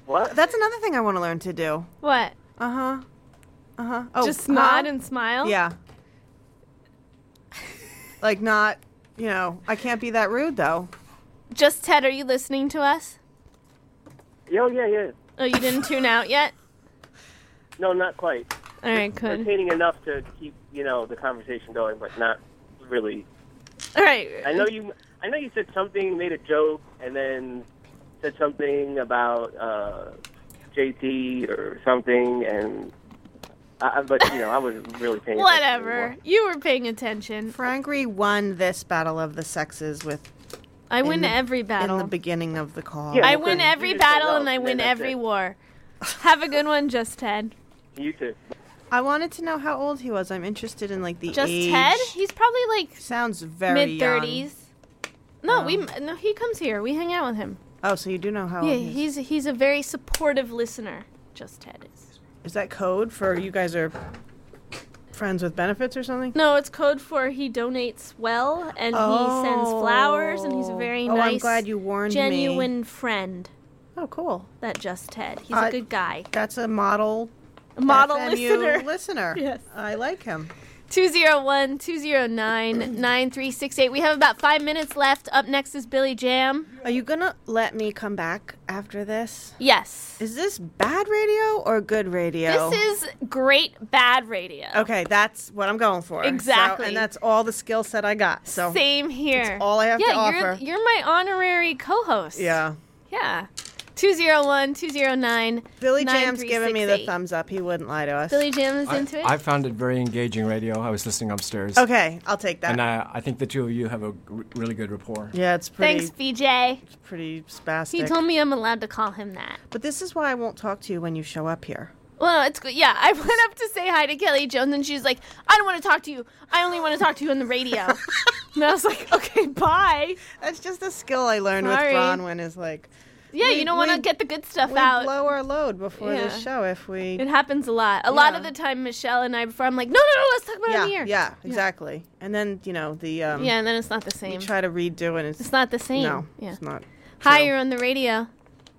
What? That's another thing I want to learn to do. What? Oh, Just nod and smile? Yeah. Like not, I can't be that rude though. Just Ted, are you listening to us? Yeah. Oh, you didn't tune out yet? No, not quite. All right, good. Entertaining enough to keep, the conversation going, but not really. All right. I know you said something, made a joke, and then said something about JT or something, and but I wasn't really paying attention. Whatever. Anymore. You were paying attention. Frangry won this battle of the sexes with. I win every battle. In the beginning of the call. Yeah, I win every battle and I win that's every it. war. Have a good one, Just Ted. You too. I wanted to know how old he was. I'm interested in the Just age. Ted? He's probably Sounds very mid-30s. No, he comes here. We hang out with him. Oh, so you do know how Yeah, old he is. he's a very supportive listener. Just Ted is. Is that code for you guys are friends with benefits or something? No, it's code for he donates well and he sends flowers and he's a very nice, I'm glad you warned genuine me. Friend. Oh, cool. That Just Ted. He's a good guy. That's a model FMU listener. Yes. I like him. 201-209-9368. We have about 5 minutes left. Up next is Billy Jam. Are you going to let me come back after this? Yes. Is this bad radio or good radio? This is great bad radio. Okay, that's what I'm going for. Exactly. So, and that's all the skill set I got. So Same here. That's all I have to offer. You're my honorary co-host. Yeah. Yeah. 201-209. Billy Jam's giving me the thumbs up. He wouldn't lie to us. Billy Jam is into it? I found it very engaging radio. I was listening upstairs. Okay, I'll take that. And I think the two of you have a really good rapport. Yeah, it's pretty. Thanks, BJ. It's pretty spastic. He told me I'm allowed to call him that. But this is why I won't talk to you when you show up here. Well, it's good. Yeah, I went up to say hi to Kelly Jones, and she's like, I don't want to talk to you. I only want to talk to you on the radio. And I was like, okay, bye. That's just a skill I learned Sorry. with Bronwyn is like... Yeah, you don't want to get the good stuff we out. We blow our load before Yeah. this show if we... It happens a lot. A lot of the time, Michelle and I, before I'm like, no, let's talk about it on the air. Yeah, exactly. And then, the... yeah, and then it's not the same. You try to redo and it's not the same. No, yeah. it's not. Hi, true. you're on the radio.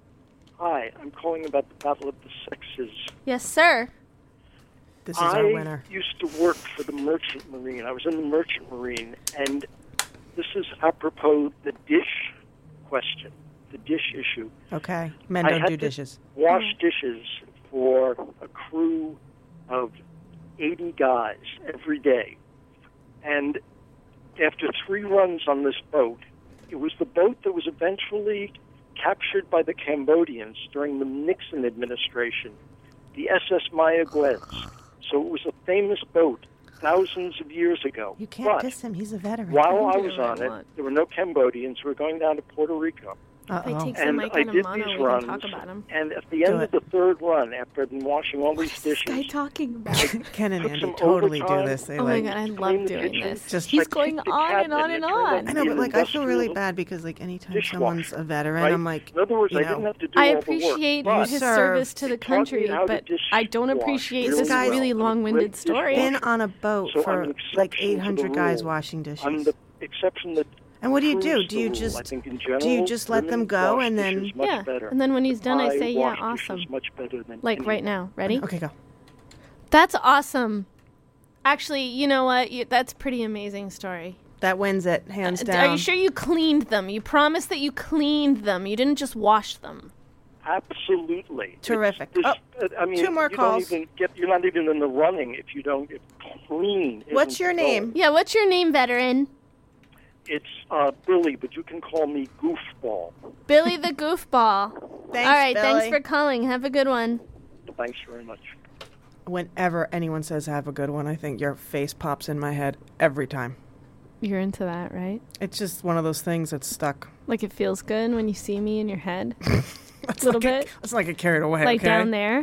Hi, I'm calling about the Battle of the Sexes. Yes, sir. This is our winner. I used to work for the Merchant Marine. I was in the Merchant Marine, and this is apropos the dish question, the dish issue. Okay. Men don't do dishes. Wash dishes for a crew of 80 guys every day. And after 3 runs on this boat, it was the boat that was eventually captured by the Cambodians during the Nixon administration, the SS Maya Gwez. So it was a famous boat thousands of years ago. You can't diss him. He's a veteran. While I was on it, there were no Cambodians. We were going down to Puerto Rico. If I take some And mic I on a did mono, these we runs, can talk about him. and at the end of the 3rd run, after I'd been washing all these dishes, What is this guy talking about? Ken and took Andy some totally overtime. do this. They Oh my like God, I clean love the doing kitchen. this. Just- He's I going kicked the on and cabinet on and turned out on. to I know, be but an like I feel really industrial bad because like anytime dishwasher, someone's a veteran, right? I'm like, In other words, you I know, didn't have to do I all the work. appreciate But his served. service to the It taught me country, how to but I don't dishwash appreciate really this well. really long-winded story. been on a boat So for I'm an like exception to the 800 guys rule. washing dishes. I'm the exception that And what do you do? proves Do the you rule. just I think in do you general, just let them women go wash and then dishes much Yeah, better. and then when he's done, I say, yeah, wash dishes awesome. much better than Like anyone. right now. Ready? Okay, go. That's awesome. Actually, you know what? That's a pretty amazing story. That wins it, hands down. Are you sure you cleaned them? You promised that you cleaned them. You didn't just wash them. Absolutely. Terrific. I mean, 2 more you calls. Don't even you're not even in the running if you don't get clean. What's isn't your the name? goal. Yeah, what's your name, veteran? It's Billy, but you can call me Goofball. Billy the Goofball. Thanks, All right, Billy. thanks for calling. Have a good one. Thanks very much. Whenever anyone says have a good one, I think your face pops in my head every time. You're into that, right? It's just one of those things that's stuck. Like it feels good when you see me in your head? A little bit? Let's not get carried away, Like okay? down there?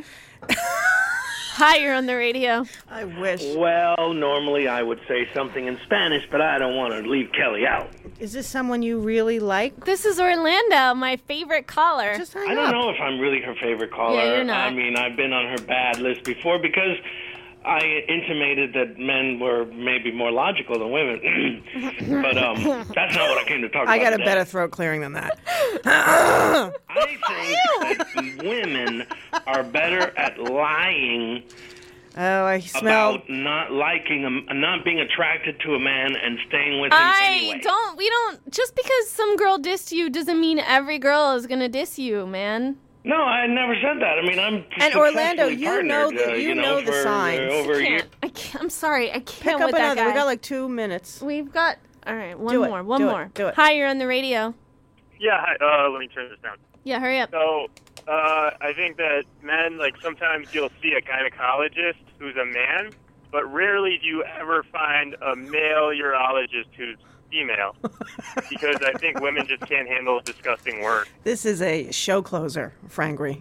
Hi, you're on the radio. I wish. Well, normally I would say something in Spanish, but I don't want to leave Kelly out. Is this someone you really like? This is Orlando, my favorite caller. Just hang I up. don't know if I'm really her favorite caller. Yeah, you're not. I mean, I've been on her bad list before because I intimated that men were maybe more logical than women, but that's not what I came to talk about. I got today. a better throat clearing than that. I think that women are better at lying. Oh, I smell. About not liking not being attracted to a man and staying with him anyway. We don't, just because some girl dissed you doesn't mean every girl is going to diss you, man. No, I never said that. I mean, I'm and Orlando, successfully you know partnered, you know the for, signs. over a year. I can't, I'm sorry, I can't Pick up with that another. guy. We got like 2 minutes. We've got, all right, one Do it, more, one do it, more. do it. Hi, you're on the radio. Yeah, hi, let me turn this down. Yeah, hurry up. So, I think that men, like, sometimes you'll see a gynecologist who's a man, but rarely do you ever find a male urologist who's female, because I think women just can't handle disgusting work. This is a show closer, Frangry.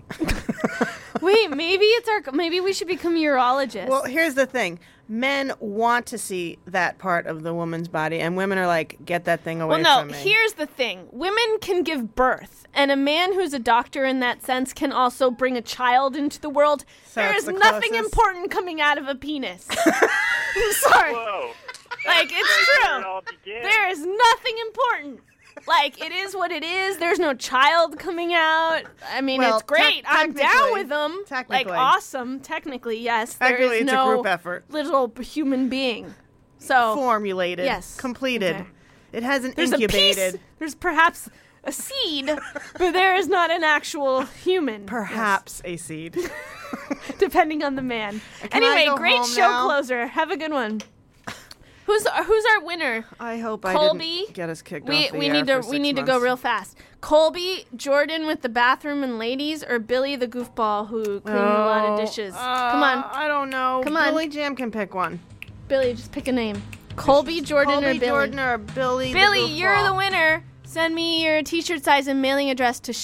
Wait, maybe we should become urologists. Well, here's the thing. Men want to see that part of the woman's body, and women are like, get that thing away from me. Here's the thing. Women can give birth, and a man who's a doctor in that sense can also bring a child into the world. So there it's is the nothing closest. important coming out of a penis. I'm sorry. Whoa. Like, it's true. There is nothing important. Like, it is what it is. There's no child coming out. I mean, Well, it's great. I'm down with them. Technically. Like, awesome. Technically, yes. Technically, there is it's no a group effort. little human being. So Formulated. Yes. Completed. Okay. It hasn't There's incubated. a piece. There's perhaps a seed, but there is not an actual human. Perhaps a seed. Depending on the man. Can I Anyway, go great home show now? closer. Have a good one. Who's our winner? I hope Colby, I didn't get us kicked we off the we air need to for we 6 need to go months. real fast. Colby, Jordan with the bathroom and ladies, or Billy the goofball who cleaned a lot of dishes. Come on, I don't know. Come on. Billy Jam can pick one. Billy, just pick a name. Colby, Jordan, Colby, or Billy. Jordan, or Billy. Billy, the you're the goofball. winner. Send me your t-shirt size and mailing address to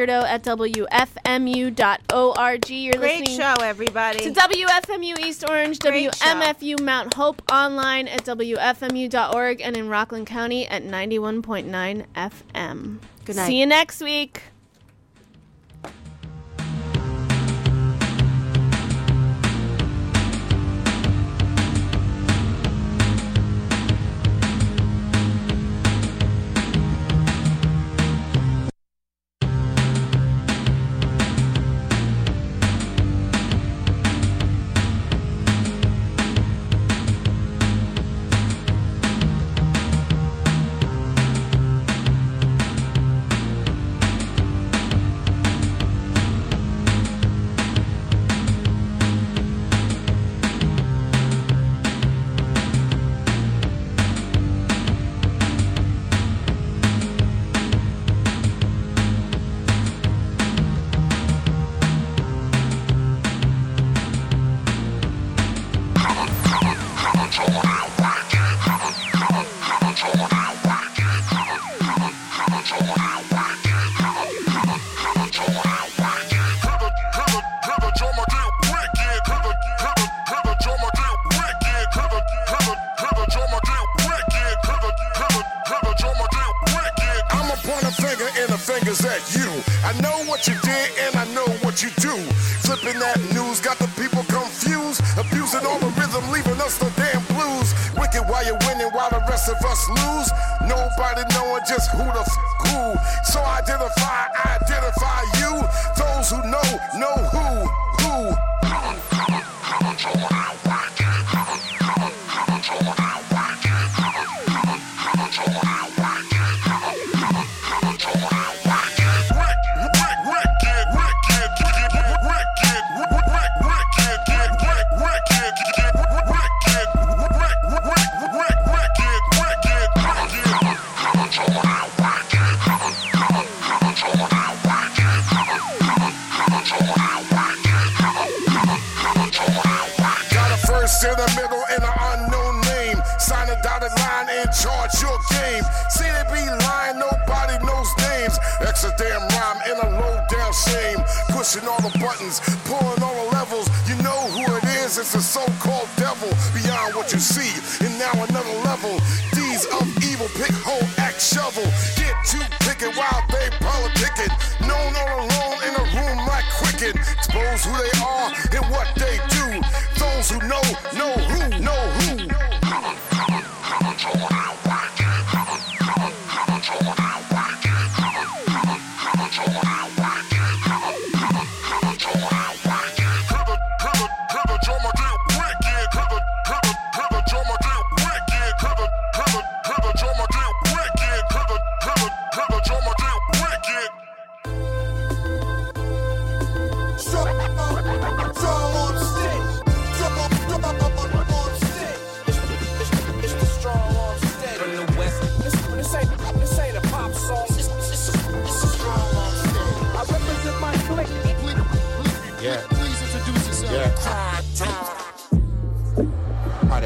shutupweirdo@wfmu.org. You're Great listening show, everybody. to WFMU East Orange, Great show. WMFU Mount Hope, online at WFMU.org, and in Rockland County at 91.9 FM. Good night. See you next week. I'ma point a finger and the fingers at you. I know what you did and I know what you do. Flipping that news got the people confused. Abusing all the rhythm, leaving us the damn blues. Wicked while you're winning while the rest of us lose. Nobody knowing just who the who. So identify you. Those who know who. Got a first in the middle and an unknown name. Sign a dotted line and charge your game. See they be lying, nobody knows names. Extra damn rhyme and a low down shame. Pushing all the buttons, pulling all the levels. You know who it is, it's the so-called devil. Beyond what you see, and now another level. Deeds of evil, pick hoe, act shovel. Get you picking while they politicking. Known all alone in a room like cricket. Expose who they are and what they do. Those who know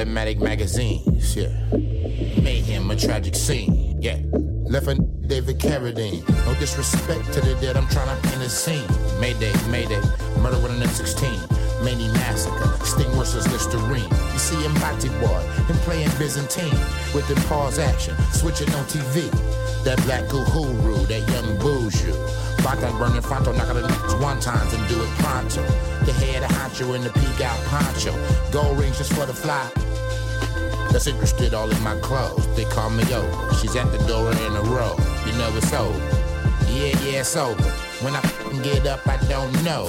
automatic magazines, yeah. Mayhem, a tragic scene, yeah. Left a David Carradine. No disrespect to the dead, I'm trying to paint a scene. Mayday, mayday, murder with an M16. Many massacre, Sting versus Listerine. You see him Bati Boy, him playing Byzantine. With the pause action, switching on TV. That black guru, that young bourgeois. Batan burning fronto, knock out the next one times and do it pronto. The head of honcho in the peak out poncho. Gold rings just for the fly. That's interested all in my clothes. They call me over. She's at the door in a row. You know it's over. Yeah, it's over. When I get up, I don't know.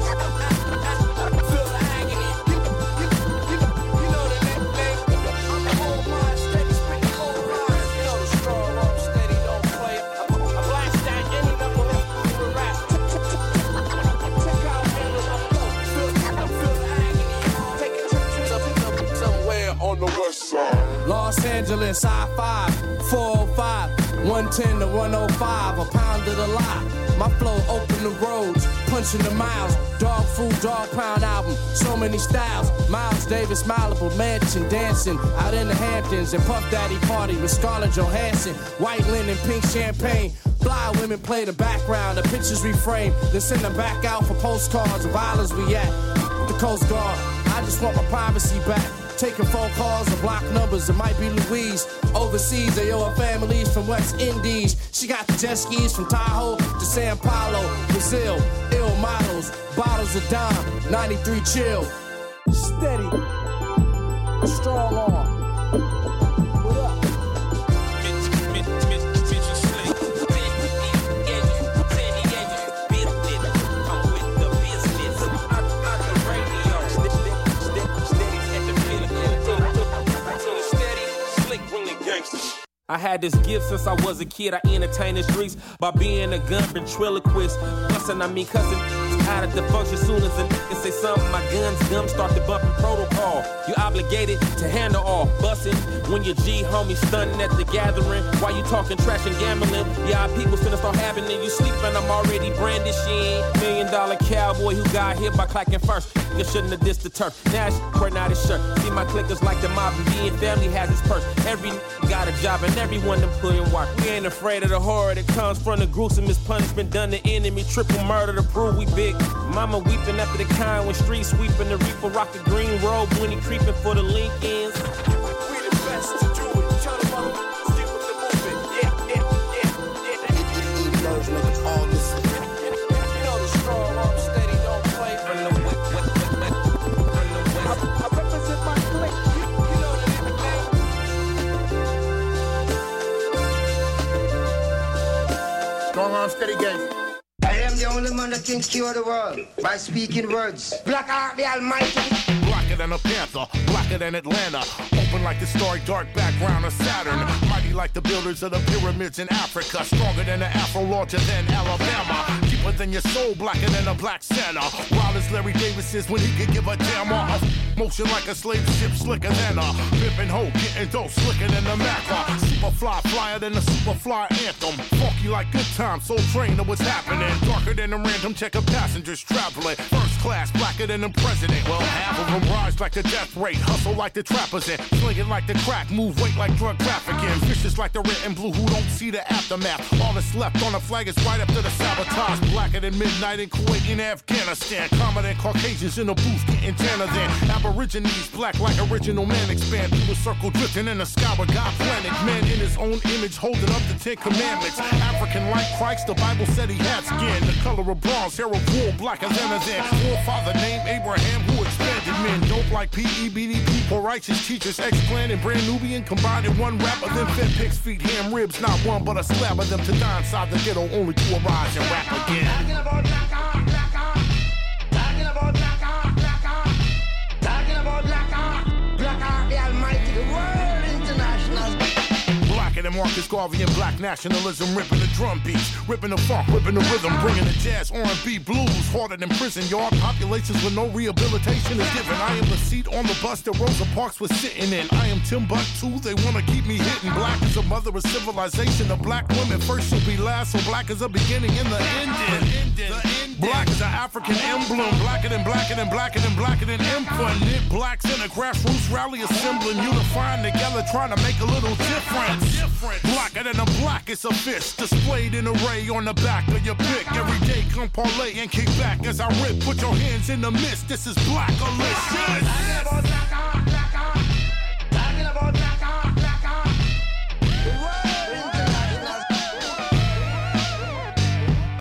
Los Angeles, I-5, 405, 110 to 105, a pound of the lot. My flow open the roads, punching the miles. Dog food, dog pound album, so many styles. Miles Davis, Malibu, mansion, dancing out in the Hamptons. And Puff Daddy party with Scarlett Johansson. White linen, pink champagne. Fly women play the background, the pictures reframe. Then send them back out for postcards of islands we at. The Coast Guard, I just want my privacy back. Taking phone calls and block numbers, it might be Louise. Overseas, they owe her families from West Indies. She got the jet skis from Tahoe to Sao Paulo, Brazil. Ill models, bottles of dime, 93 chill. Steady, strong arm. What up? I had this gift since I was a kid. I entertained the streets by being a gun ventriloquist. Bustin', cussing out at the function. Soon as a nigga say something, my gum start the bumping protocol. You obligated to handle all bustin'. When your G homie stunning at the gathering, while you talking trash and gambling, yeah, people finna start happening. You sleeping, I'm already brandishing. $1 million cowboy who got hit by clacking first. You shouldn't have dissed the turf. Now it's wearing out his shirt. See my clickers like the mob and being family has its purse. Every got a job and everyone them put in work. We ain't afraid of the horror that comes from the gruesomest punishment done to enemy. Triple murder to prove we big. Mama weeping after the kind when street sweeping. The reaper rock a green robe when he creeping for the Lincolns. We the best to do it. Tell them all, stick with the movement. Yeah. Those niggas all this. You know the strong arm steady don't play from the whip. I represent my clique. You know the name. Strong arm steady gang. I am the only man that can cure the world by speaking words. Black Art the Almighty. Blacker than a panther, blacker than Atlanta. Open like the starry dark background of Saturn. Mighty like the builders of the pyramids in Africa. Stronger than the Afro, larger than Alabama. Deeper than your soul, blacker than a black Santa. Wild as Larry Davis is when he could give a damn off. Motion like a slave ship, slicker than a pimpin' hoe, getting dope, slicker than the Macca. Superfly, flyer than the Superfly anthem. Funky like good times, Soul Train, know what's happening. Darker than a random check of passengers traveling. First class, blacker than the president. Well, half of them rise like the death rate. Hustle like the trappers in. Slinging like the crack. Move weight like drug trafficking. Vicious like the red and blue who don't see the aftermath. All that's left on the flag is right after the sabotage. Blacker than midnight in Kuwait and Afghanistan. Calmer than Caucasians in the booth getting tanner than Aborigines. Black like original man expand through the circle drifting in the sky with God planet. Man in his own image holding up the 10 commandments. African like Christ, the Bible said he had skin. The color of bronze, hair of wool, blacker than a then. Forefather named Abraham who expanded men. Dope like PEBD, people righteous teachers. X-Clan and Brand Nubian combined in one rapper. Then fed pigs, feet, ham, ribs. Not one but a slab of them to die inside the ghetto. Only to arise and rap again. Talking about Black Art, Black Art. Talking about Black Art, Black Art. Talking about Black Art, Black Art the Almighty. The world international. Blacker and Marcus Garvey and black nationalism, ripping the drum beats, ripping the funk, ripping the rhythm, bringing the jazz, R&B, blues, harder than prison yard populations with no rehabilitation is given. I am the seat on the bus that Rosa Parks was sitting in. I am Timbuktu, they wanna keep me hitting. Black is a mother of civilization, of black women first shall be last, so black is a beginning in the ending. Black is an African emblem, blacker than blacker than blacker than blacker than infinite. Blacks in a grassroots rally assembling, unifying together, trying to make a little difference. Blacker than a blackest of fists, displayed in array on the back of your pick. Every day come parlay and kick back as I rip. Put your hands in the mist, this is Blackalicious.